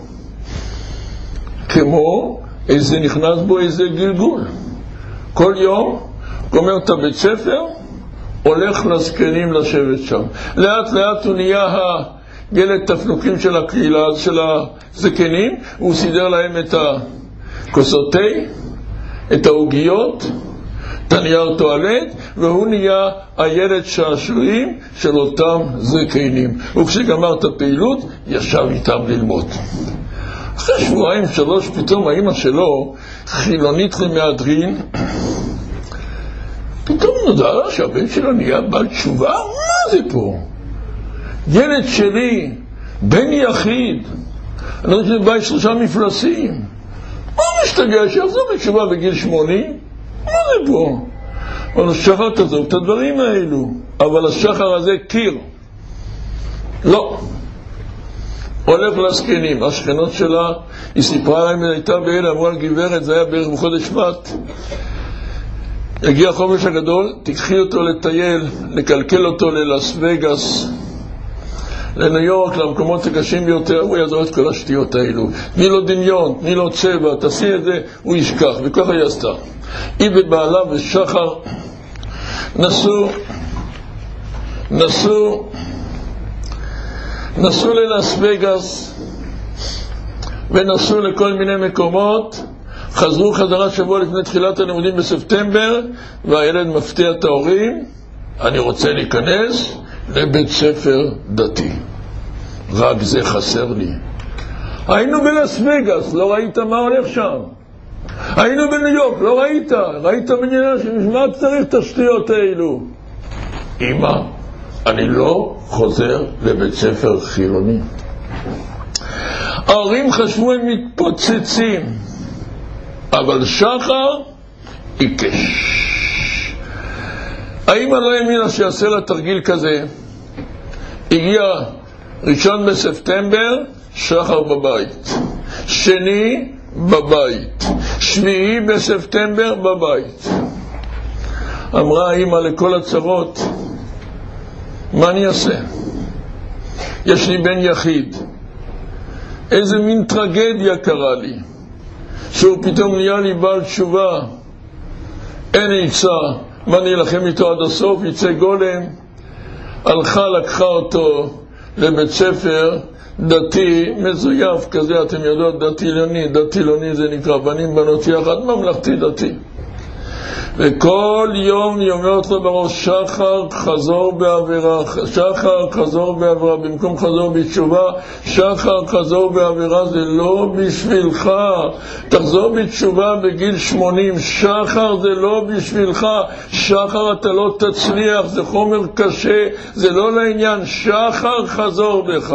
כמו איזה נכנס בו איזה גלגול. כל יום גומר את הבית ספר, הולך לזקנים לשבת שם. לאט לאט הוא נהיה הילד תפנוקים של הקהילה, של הזקנים, הוא סידר להם את הכוסות תה, את העוגיות, את הנייר טואלט, והוא נהיה הילד שעשועים של אותם זקנים. וכשגמר את הפעילות, ישב איתם ללמוד. אחרי שבועיים שלוש, פתאום האמא שלו, חילונית למהדרין, פתאום נודע לה שהבן שלו נהיה בעל תשובה. מה זה פה? ילד שלי, בן יחיד, אני רוצה לבית שלושה מפלסים. מה משתגע? שיחזור בתשובה בגיל שמונים? מה זה פה? אבל השחר תעזוב את הדברים האלו. אבל השחר הזה קיר. לא. הולך לזקנים. השכנות שלה, היא סיפרה להם, היא הייתה באלה, אמרה גברת, זה היה בערך בחודש שבט. הגיע החופש הגדול, תקחי אותו לטייל, לקלקל אותו ללאס וגאס, לניו יורק, למקומות הקשים ביותר, הוא יעזור את כל השטויות האלו. תני לו דמיון, תני לו צבע, תעשי את זה, הוא ישכח. וככה היא עשתה. היא ובעלה ושחר נסו, נסו, נסו ללאס וגאס, ונסו לכל מיני מקומות. חזרו חזרה שבוע לפני תחילת הלימודים בספטמבר, והילד מפתיע את ההורים, אני רוצה להיכנס לבית ספר דתי. רק זה חסר לי. היינו בלאס וגאס, לא ראית מה הולך שם. היינו בניו יורק, לא ראית. ראית מדינה שמה צריך את השטויות האלו. אמא, אני לא חוזר לבית ספר חילוני. ההורים חשבו הם מתפוצצים, אבל שחר עיקש. האמא לא האמינה שיעשה לה תרגיל כזה. הגיע ראשון בספטמבר, שחר בבית. שני בבית. שביעי בספטמבר בבית. אמרה האמא לכל הצרות, מה אני אעשה? יש לי בן יחיד. איזה מין טרגדיה קרה לי, שהוא פתאום נהיה לי בעל תשובה. אין עצה, מה נלחם איתו עד הסוף? יצא גולם. הלכה, לקחה אותו לבית ספר דתי מזויף כזה, אתם יודעות, דתי-לוני. דתי-לוני זה נקרא, בנים בנות יחד, ממלכתי דתי. וכל יום היא אומרת לו בראש, שחר חזור בעבירה, שחר חזור בעבירה, במקום חזור בתשובה, שחר חזור בעבירה, זה לא בשבילך. תחזור בתשובה בגיל שמונים, שחר זה לא בשבילך. שחר אתה לא תצליח, זה חומר קשה, זה לא לעניין. שחר חזור בך.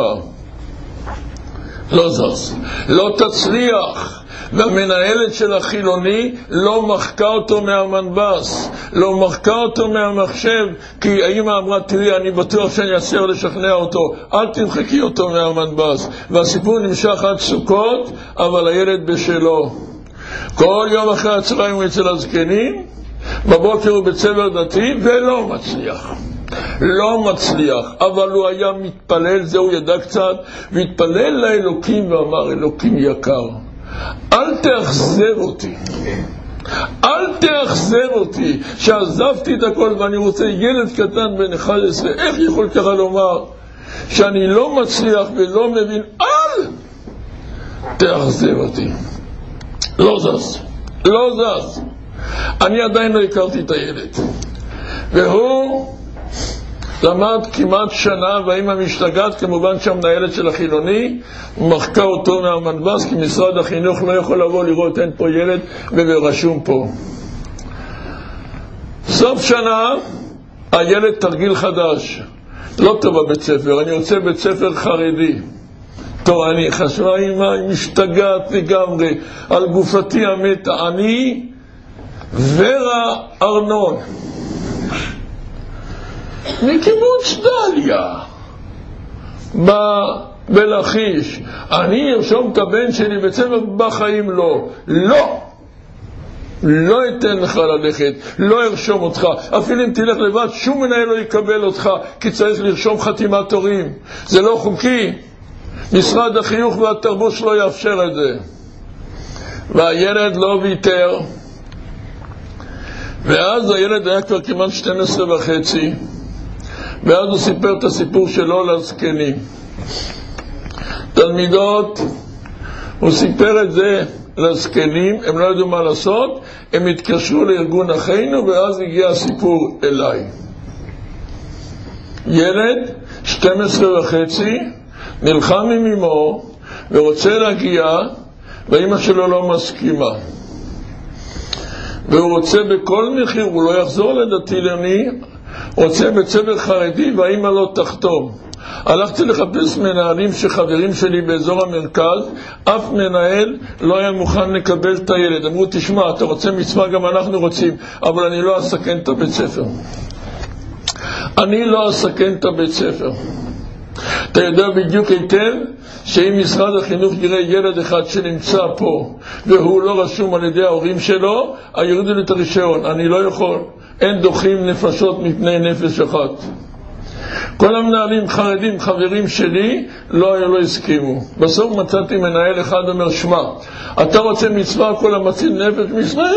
לא זז, לא תצליח. והמנהלת של החילוני לא מחקה אותו מהמנבס, לא מחקה אותו מהמחשב, כי האמא אמרה, תראי, אני בטוח שאני אסר לשכנע אותו, אל תמחקי אותו מהמנבס. והסיפור נמשך עד סוכות, אבל הילד בשלו. כל יום אחרי הצהריים הוא אצל הזקנים, בבוקר הוא בצבר דתי, ולא מצליח. לא מצליח, אבל הוא היה מתפלל, זה הוא ידע קצת, והתפלל לאלוקים ואמר, אלוקים יקר, אל תאכזר אותי, אל תאכזר אותי שעזבתי את הכל ואני רוצה ילד קטן בן אחד עשרה. איך יכול ככה לומר שאני לא מצליח ולא מבין? אל תאכזר אותי. לא זז, לא זז. אני עדיין לא הכרתי את הילד, והוא למד כמעט שנה, והאמא משתגעת, כמובן שהמנהלת של החילוני מחקה אותו מהמנבס, כי משרד החינוך לא יכול לבוא לראות, אין פה ילד ורשום פה. סוף שנה הילד תרגיל חדש, לא טוב בבית ספר, אני רוצה בית ספר חרדי תורני. חשבה אמא, היא משתגעת לגמרי על גופתי המתה. אני ורה ארנון מקיבוץ דליה בלחיש, אני ארשום את הבן שלי בית ספר? בחיים לא. לא, לא אתן לך ללכת, לא ארשום אותך, אפילו אם תלך לבד שום מנהל לא יקבל אותך, כי צריך לרשום חתימת הורים, זה לא חוקי, משרד החינוך והתרבות לא יאפשר את זה. והילד לא ויתר, ואז הילד היה כבר כמעט שתים עשרה וחצי, ואז הוא סיפר את הסיפור שלו לזקנים. תלמידות, הוא סיפר את זה לזקנים, הם לא ידעו מה לעשות, הם התקשרו לארגון אחינו, ואז הגיע הסיפור אליי. ילד, שתים עשרה וחצי, נלחם עם אמו, ורוצה להגיע, ואמא שלו לא מסכימה. והוא רוצה בכל מחיר, הוא לא יחזור לדתי לאומי, הוא רוצה בית ספר חרדי, והאמא לא תחתום. הלכתי לחפש מנהלים שחברים שלי באזור המרכז, אף מנהל לא היה מוכן לקבל את הילד. אמרו, תשמע, אתה רוצה מצווה, גם אנחנו רוצים, אבל אני לא אסכן את הבית ספר. אני לא אסכן את הבית ספר. אתה יודע בדיוק היטב שאם משרד החינוך יראה ילד אחד שנמצא פה והוא לא רשום על ידי ההורים שלו, יורידו לי את הרישיון. אני לא יכול. אין דוחים נפשות מפני נפש אחת. כל המנהלים חרדים, חברים שלי, לא, לא הסכימו. בסוף מצאתי מנהל אחד אומר, שמע, אתה רוצה מצווה כל המציל נפש מישראל?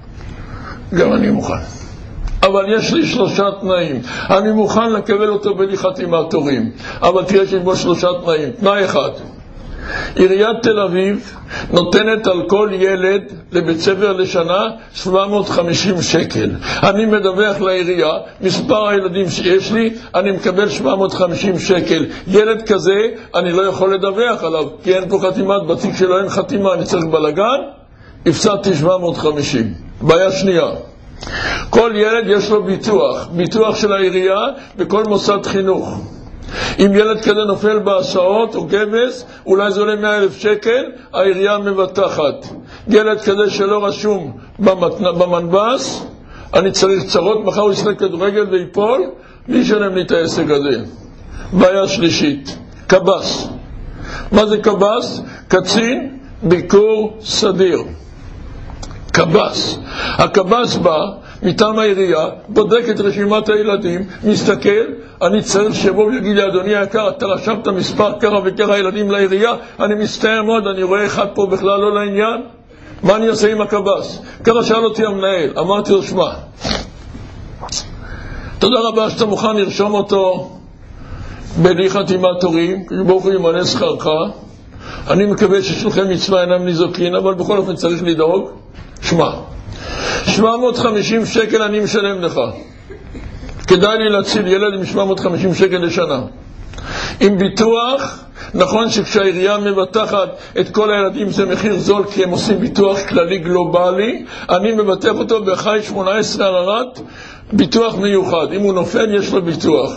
גם אני מוכן. אבל יש לי שלושה תנאים. אני מוכן לקבל אותו בלי חתימת הורים. אבל תראה שיש בו שלושה תנאים. תנאי אחד. עיריית תל אביב נותנת על כל ילד לבית ספר לשנה שבע מאות וחמישים שקל. אני מדווח לעירייה, מספר הילדים שיש לי, אני מקבל שבע מאות וחמישים שקל. ילד כזה אני לא יכול לדווח עליו, כי אין פה חתימת, בתיק שלו אין חתימה, אני צריך בלגן, הפסדתי שבע מאות וחמישים. בעיה שנייה. כל ילד יש לו ביטוח, ביטוח של העירייה בכל מוסד חינוך. אם ילד כזה נופל בהסעות או גבס, אולי זה עולה מאה אלף שקל, העירייה מבטחת. ילד כזה שלא רשום במנבס, אני צריך צרות, מחר הוא ישחק כדורגל ויפול, מי ישלם לי את העסק הזה? בעיה שלישית, קב"ס. מה זה קב"ס? קצין ביקור סדיר. קב"ס. הקב"ס בא מטעם העירייה, בודק את רשימת הילדים, מסתכל, אני צריך שבוא ויגיד לי, אדוני היקר, אתה רשמת מספר ככה וככה ילדים לעירייה, אני מסתער מאוד, אני רואה אחד פה בכלל לא לעניין, מה אני עושה עם הקב"ס? ככה שאל אותי המנהל, אמרתי לו, שמע, תודה רבה שאתה מוכן לרשום אותו בלי חתימת הורים, ברוך הוא ימלא שכרך, אני מקווה ששלכם מצווה אינם ניזוקין, אבל בכל אופן צריך לדאוג, שמע, שבע מאות וחמישים שקל אני משלם לך. כדאי לי להציל ילד עם שבע מאות וחמישים שקל לשנה. עם ביטוח, נכון שכשהעירייה מבטחת את כל הילדים זה מחיר זול, כי הם עושים ביטוח כללי גלובלי, אני מבטח אותו בחי שמונה עשרה הררת, ביטוח מיוחד. אם הוא נופל יש לו ביטוח.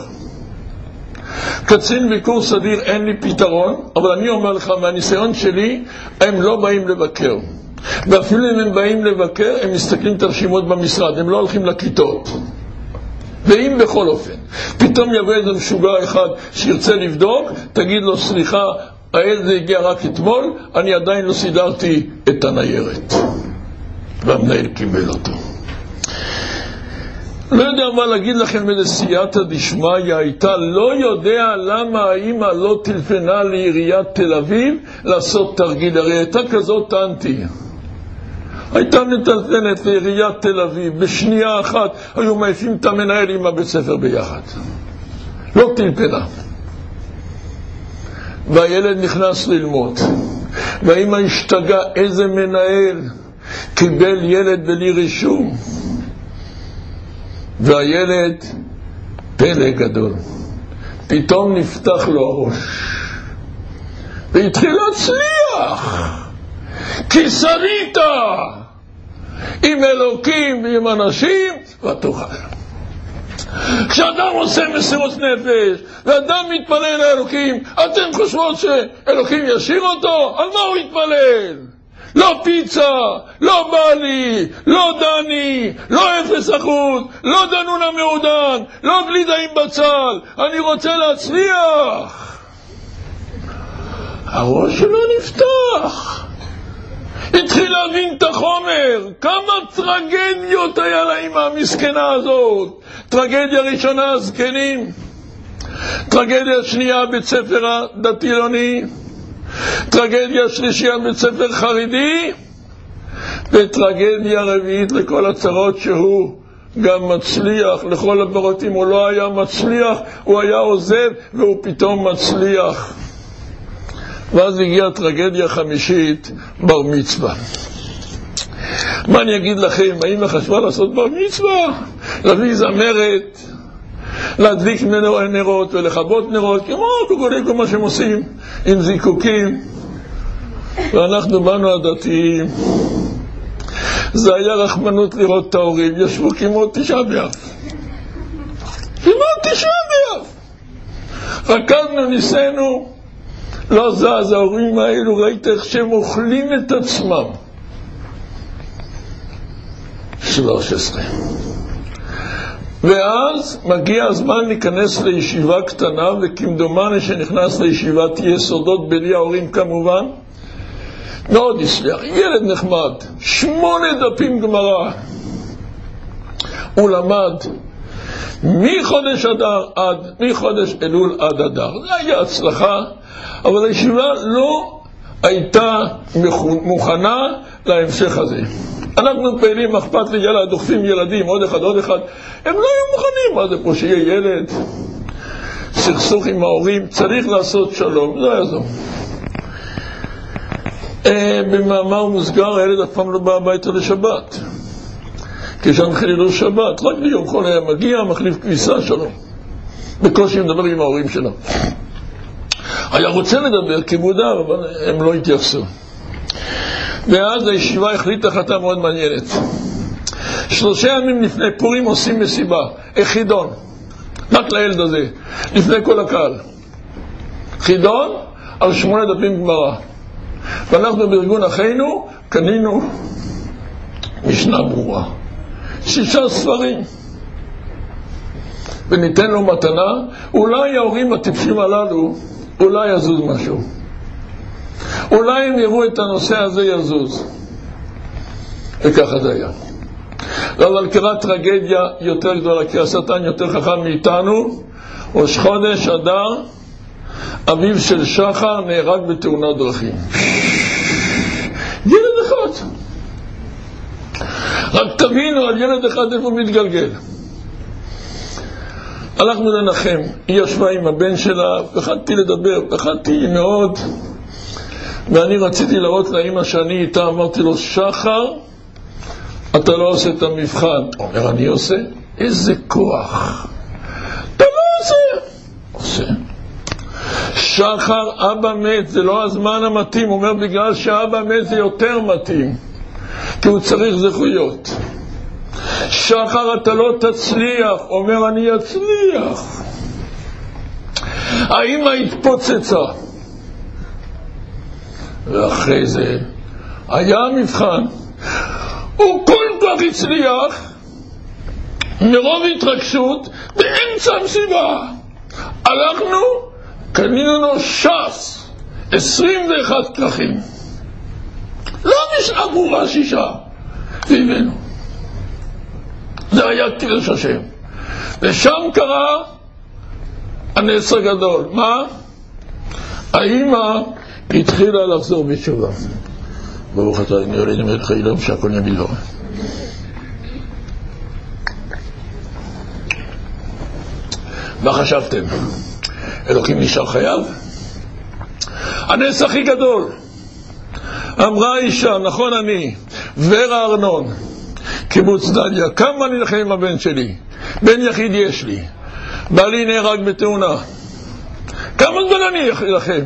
קצין ביקור סדיר אין לי פתרון, אבל אני אומר לך מהניסיון שלי, הם לא באים לבקר. ואפילו אם הם באים לבקר, הם מסתכלים את הרשימות במשרד, הם לא הולכים לכיתות. ואם בכל אופן, פתאום יבוא איזה משוגע אחד שירצה לבדוק, תגיד לו, סליחה, הילד זה הגיע רק אתמול, אני עדיין לא סידרתי את הניירת. והמנהל קיבל אותו. לא יודע מה להגיד לכם, איזה סייעתא דשמיא הייתה, לא יודע למה האמא לא טלפנה לעיריית תל אביב לעשות תרגיל, הרי הייתה כזאת טענתי. הייתה נתנת לעיריית תל אביב, בשנייה אחת היו מעיפים את המנהל עם הבית ספר ביחד. לא טלפנה. והילד נכנס ללמוד. והאמא השתגעה, איזה מנהל קיבל ילד בלי רישום. והילד, פלא גדול, פתאום נפתח לו הראש והתחיל להצליח, כי שרית עם אלוקים ועם אנשים ותוכל. כשאדם עושה מסירות נפש ואדם מתפלל לאלוקים, אתם חושבות שאלוקים ישאיר אותו? על מה הוא יתפלל? לא פיצה, לא בא לי, לא דני, לא אפס אחוז, לא דנון המעודן, לא גלידה עם בצל, אני רוצה להצליח. הראש שלו נפתח. התחיל להבין את החומר. כמה טרגדיות היה לה עם המסכנה הזאת. טרגדיה ראשונה, זקנים. טרגדיה שנייה, בית ספר הדתי-לאומי. טרגדיה שלישיה, בית ספר חרדי. וטרגדיה רביעית לכל הצרות שהוא גם מצליח. לכל הפרטים הוא לא היה מצליח, הוא היה עוזב והוא פתאום מצליח. ואז הגיעה טרגדיה חמישית, בר מצווה. מה אני אגיד לכם? האמא חשבה לעשות בר מצווה? להביא זמרת, להדליק נרות ולכבות נרות, כמו כל מה שהם עושים עם זיקוקים. ואנחנו באנו הדתיים, זה היה רחמנות לראות את ההורים, ישבו כמו תשעה באב. כמו תשעה באב. רקדנו, ניסינו, לא זז, ההורים האלו, ראית איך שהם אוכלים את עצמם. שלוש עשרה. ואז מגיע הזמן להיכנס לישיבה קטנה, וכמדומני שנכנס לישיבת יסודות בלי ההורים כמובן, מאוד יסלח, ילד נחמד, שמונה דפים גמרא. הוא למד מחודש אדר עד, מחודש אלול עד אדר. זה היה הצלחה, אבל הישיבה לא הייתה מוכנה להמשך הזה. אנחנו פעילים, אכפת לי, יאללה, דוחפים ילדים, עוד אחד, עוד אחד. הם לא היו מוכנים, מה זה פה שיהיה ילד? סכסוך עם ההורים, צריך לעשות שלום, זה היה זו. במאמר מוסגר, הילד אף פעם לא בא הביתה לשבת. כשם חיללו שבת, רק ביום חול היה מגיע, מחליף כביסה שלום. בקושי מדבר עם ההורים שלו. היה רוצה לדבר כמודר, אבל הם לא התייחסו. ואז הישיבה החליטה החלטה מאוד מעניינת. שלושה ימים לפני פורים עושים מסיבה, חידון, רק לילד הזה, לפני כל הקהל. חידון על שמונה דפים גמרא. ואנחנו בארגון אחינו קנינו משנה ברורה, שישה ספרים, וניתן לו מתנה. אולי ההורים הטיפשים הללו אולי יזוז משהו, אולי הם יראו את הנושא הזה יזוז. וככה זה היה. אבל קרה טרגדיה יותר גדולה, כי השטן יותר חכם מאיתנו. ראש חודש אדר, אביו של שחר נהרג בתאונת דרכים. ילד אחד. רק תבינו על ילד אחד איפה מתגלגל. הלכנו לנחם, היא ישבה עם הבן שלה, פחדתי לדבר, פחדתי מאוד, ואני רציתי לראות לאמא שאני איתה. אמרתי לו, שחר, אתה לא עושה את המבחן. הוא אומר, אני עושה? איזה כוח. אתה לא עושה? עושה. שחר, אבא מת, זה לא הזמן המתאים. הוא אומר, בגלל שאבא מת זה יותר מתאים, כי הוא צריך זכויות. שחר, אתה לא תצליח. הוא אומר, אני אצליח. האמא התפוצצה. ואחרי זה היה מבחן. הוא כל כך הצליח, מרוב התרגשות, באמצע המסיבה הלכנו, קנינו לו ש"ס, עשרים ואחת כרכים, לא משנה ברורה, שישה, והבאנו. זה היה קידוש השם. ושם קרה הנס הגדול. מה? האמא התחילה לחזור בתשובה. ברוך אתה הנה אלוהינו מלך העולם שהכל נהיה בדברו. מה חשבתם? אלוקים נשאר חייב? הנס הכי גדול. אמרה האישה, נכון אני, ורה ארנון, קיבוץ דליה, כמה אני לכם עם הבן שלי? בן יחיד יש לי, בעלי נהרג בתאונה, כמה זמן אני לכם?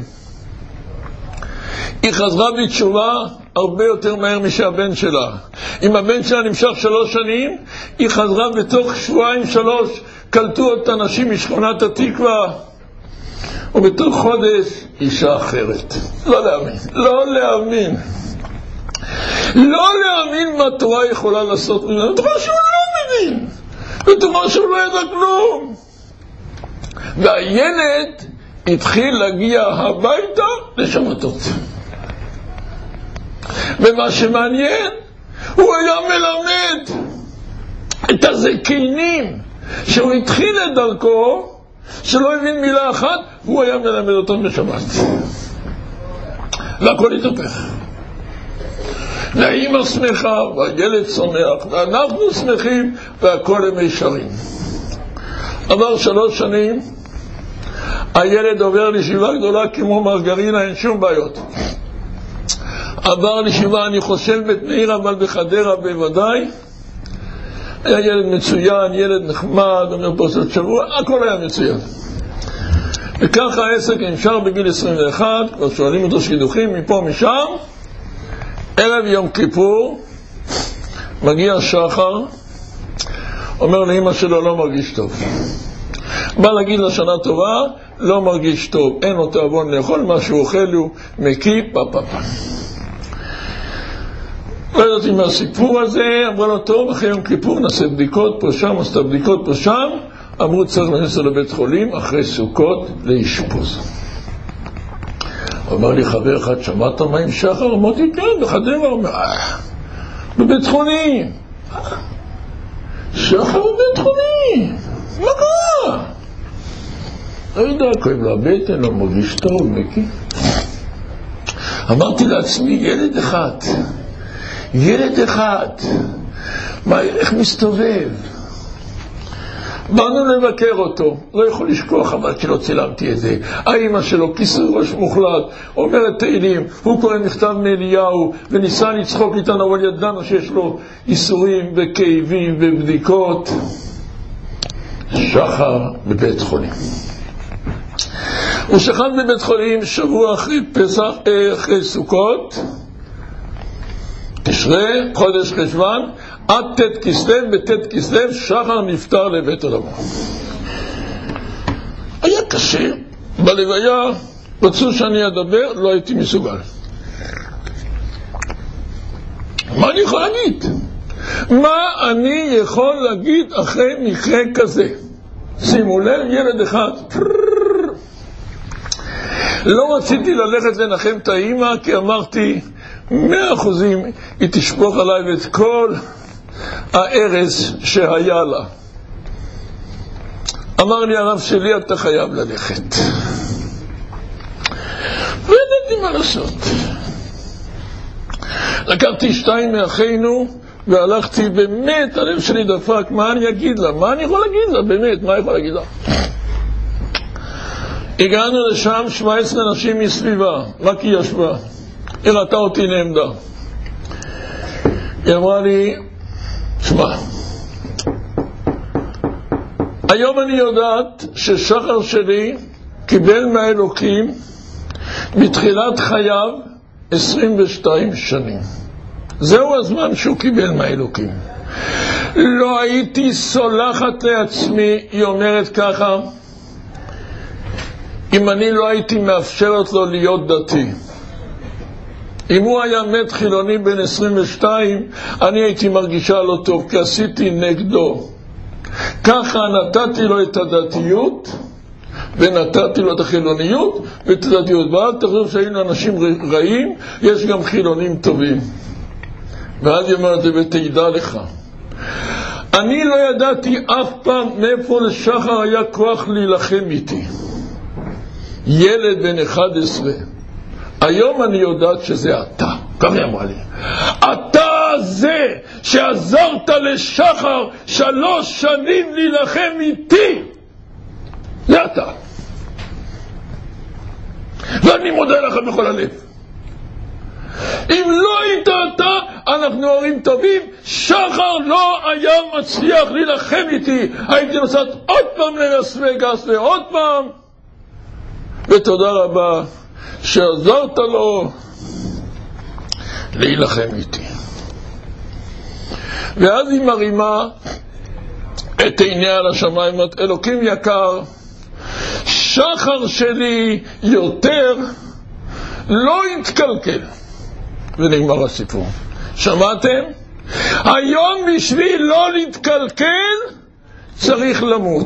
היא חזרה בתשובה הרבה יותר מהר משהבן שלה. אם הבן שלה נמשך שלוש שנים, היא חזרה בתוך שבועיים שלוש, קלטו את אנשים משכונת התקווה, ובתוך חודש אישה אחרת. לא להאמין, לא להאמין. לא להאמין מה התורה יכולה לעשות ממנו. תורה שהוא לא מבין, ותורה שהוא לא ידע כלום. והילד התחיל להגיע הביתה לשבתות. ומה שמעניין, הוא היה מלמד את הזקנים, שהוא התחיל את דרכו, שלא הבין מילה אחת, הוא היה מלמד אותם בשבת. והכל התהפך. והאמא שמחה, והילד שמח, ואנחנו שמחים, והכל הם ישרים. עבר שלוש שנים, הילד עובר לישיבה גדולה כמו מרגרינה, אין שום בעיות. עבר לישיבה, אני חושב, בית מאיר, אבל בחדרה בוודאי. היה ילד מצוין, ילד נחמד, אומר פרשת שבוע, הכל היה מצוין. וככה העסק נמשך בגיל עשרים ואחת, כבר שואלים אותו שידוכים מפה משם. ערב יום כיפור, מגיע שחר, אומר לאמא שלו לא מרגיש טוב. בא להגיד לה שנה טובה, לא מרגיש טוב, אין לו תאבון לאכול, מה שהוא אוכל הוא מקיא, פה פה פה. לא יודעת עם הסיפור הזה, אמרה לו טוב, אחרי יום כיפור נעשה בדיקות פה שם, עשתה בדיקות פה שם, אמרו צריך להכניס לבית חולים, אחרי סוכות לאשפוז. אמר לי חבר אחד, שמעת מה עם שחר? אמרתי כן, בחדרה, אומר, אה, בבית חולים. שחר בבית חולים, מה קרה? לא יודע, כואב לו הבטן, לא מרגיש טוב, מקי. אמרתי לעצמי, ילד אחד, ילד אחד, מה, איך מסתובב? באנו לבקר אותו, לא יכול לשכוח, אבל שלא צילמתי את זה. האמא שלו, כיסוי ראש מוחלט, אומרת תהילים, הוא קורא מכתב מאליהו, וניסה לצחוק איתנו, אבל ידענו שיש לו איסורים וכאבים ובדיקות. שחר בבית חולים. הוא שכב בבית חולים שבוע אחרי פסח, אחרי סוכות, תשרי, חודש חשוון, עד תת כסלו, בתת כסלו, שחר נפטר לבית עולמו. היה קשה, בלוויה, רצו שאני אדבר, לא הייתי מסוגל. מה אני יכול להגיד? מה אני יכול להגיד אחרי מקרה כזה? שימו לב, ילד אחד. לא רציתי ללכת לנחם את האמא, כי אמרתי, מאה אחוזים היא תשפוך עליי את כל הארז שהיה לה. אמר לי הרב שלי, אתה חייב ללכת. וידעתי מה לעשות. לקחתי שתיים מאחינו והלכתי, באמת הלב שלי דפק, מה אני אגיד לה? מה אני יכול להגיד לה? באמת, מה אני יכול להגיד לה? הגענו לשם, שבע עשרה נשים מסביבה, רק היא ישבה. היא ראתה אותי נעמדה. היא אמרה לי, שמע, היום אני יודעת ששחר שלי קיבל מהאלוקים בתחילת חייו עשרים ושתיים שנים. זהו הזמן שהוא קיבל מהאלוקים. לא הייתי סולחת לעצמי, היא אומרת ככה, אם אני לא הייתי מאפשרת לו להיות דתי. אם הוא היה מת חילוני בן עשרים ושתיים, אני הייתי מרגישה לא טוב, כי עשיתי נגדו. ככה נתתי לו את הדתיות, ונתתי לו את החילוניות, ואת הדתיות. ואל תחשוב שהיינו אנשים רעים, יש גם חילונים טובים. ואז היא אומרת, ותדע לך. אני לא ידעתי אף פעם מאיפה לשחר היה כוח להילחם איתי. ילד בן אחד עשרה. היום אני יודעת שזה אתה. גם היא אמרה לי. אתה זה שעזרת לשחר שלוש שנים להילחם איתי. זה אתה. ואני מודה לך בכל הלב. אם לא היית אתה, אנחנו הורים טובים, שחר לא היה מצליח להילחם איתי. הייתי נוסעת עוד פעם ללאס וגאס ועוד פעם. ותודה רבה שעזרת לו להילחם איתי. ואז היא מרימה את עיניה על השמיים, אלוקים יקר, שחר שלי יותר לא יתקלקל. ונגמר הסיפור. שמעתם? היום בשביל לא להתקלקל צריך למות.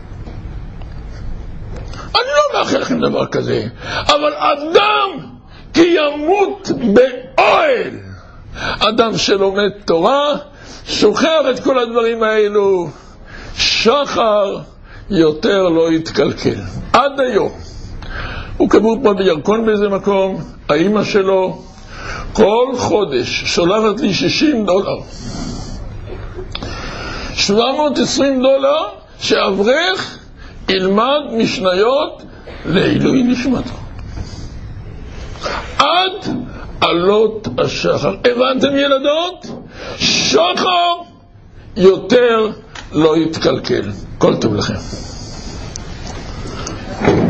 אני לא מאחל לכם דבר כזה, אבל אדם כי ימות באוהל. אדם שלומד תורה שוכח את כל הדברים האלו, שחר יותר לא יתקלקל. עד היום הוא קבור פה בירקון באיזה מקום, האמא שלו כל חודש שולחת לי שישים דולר, שבע מאות ועשרים דולר, שאברך ילמד משניות לעילוי נשמתו עד עלות השחר. הבנתם ילדות? שחר יותר לא יתקלקל. כל טוב לכם.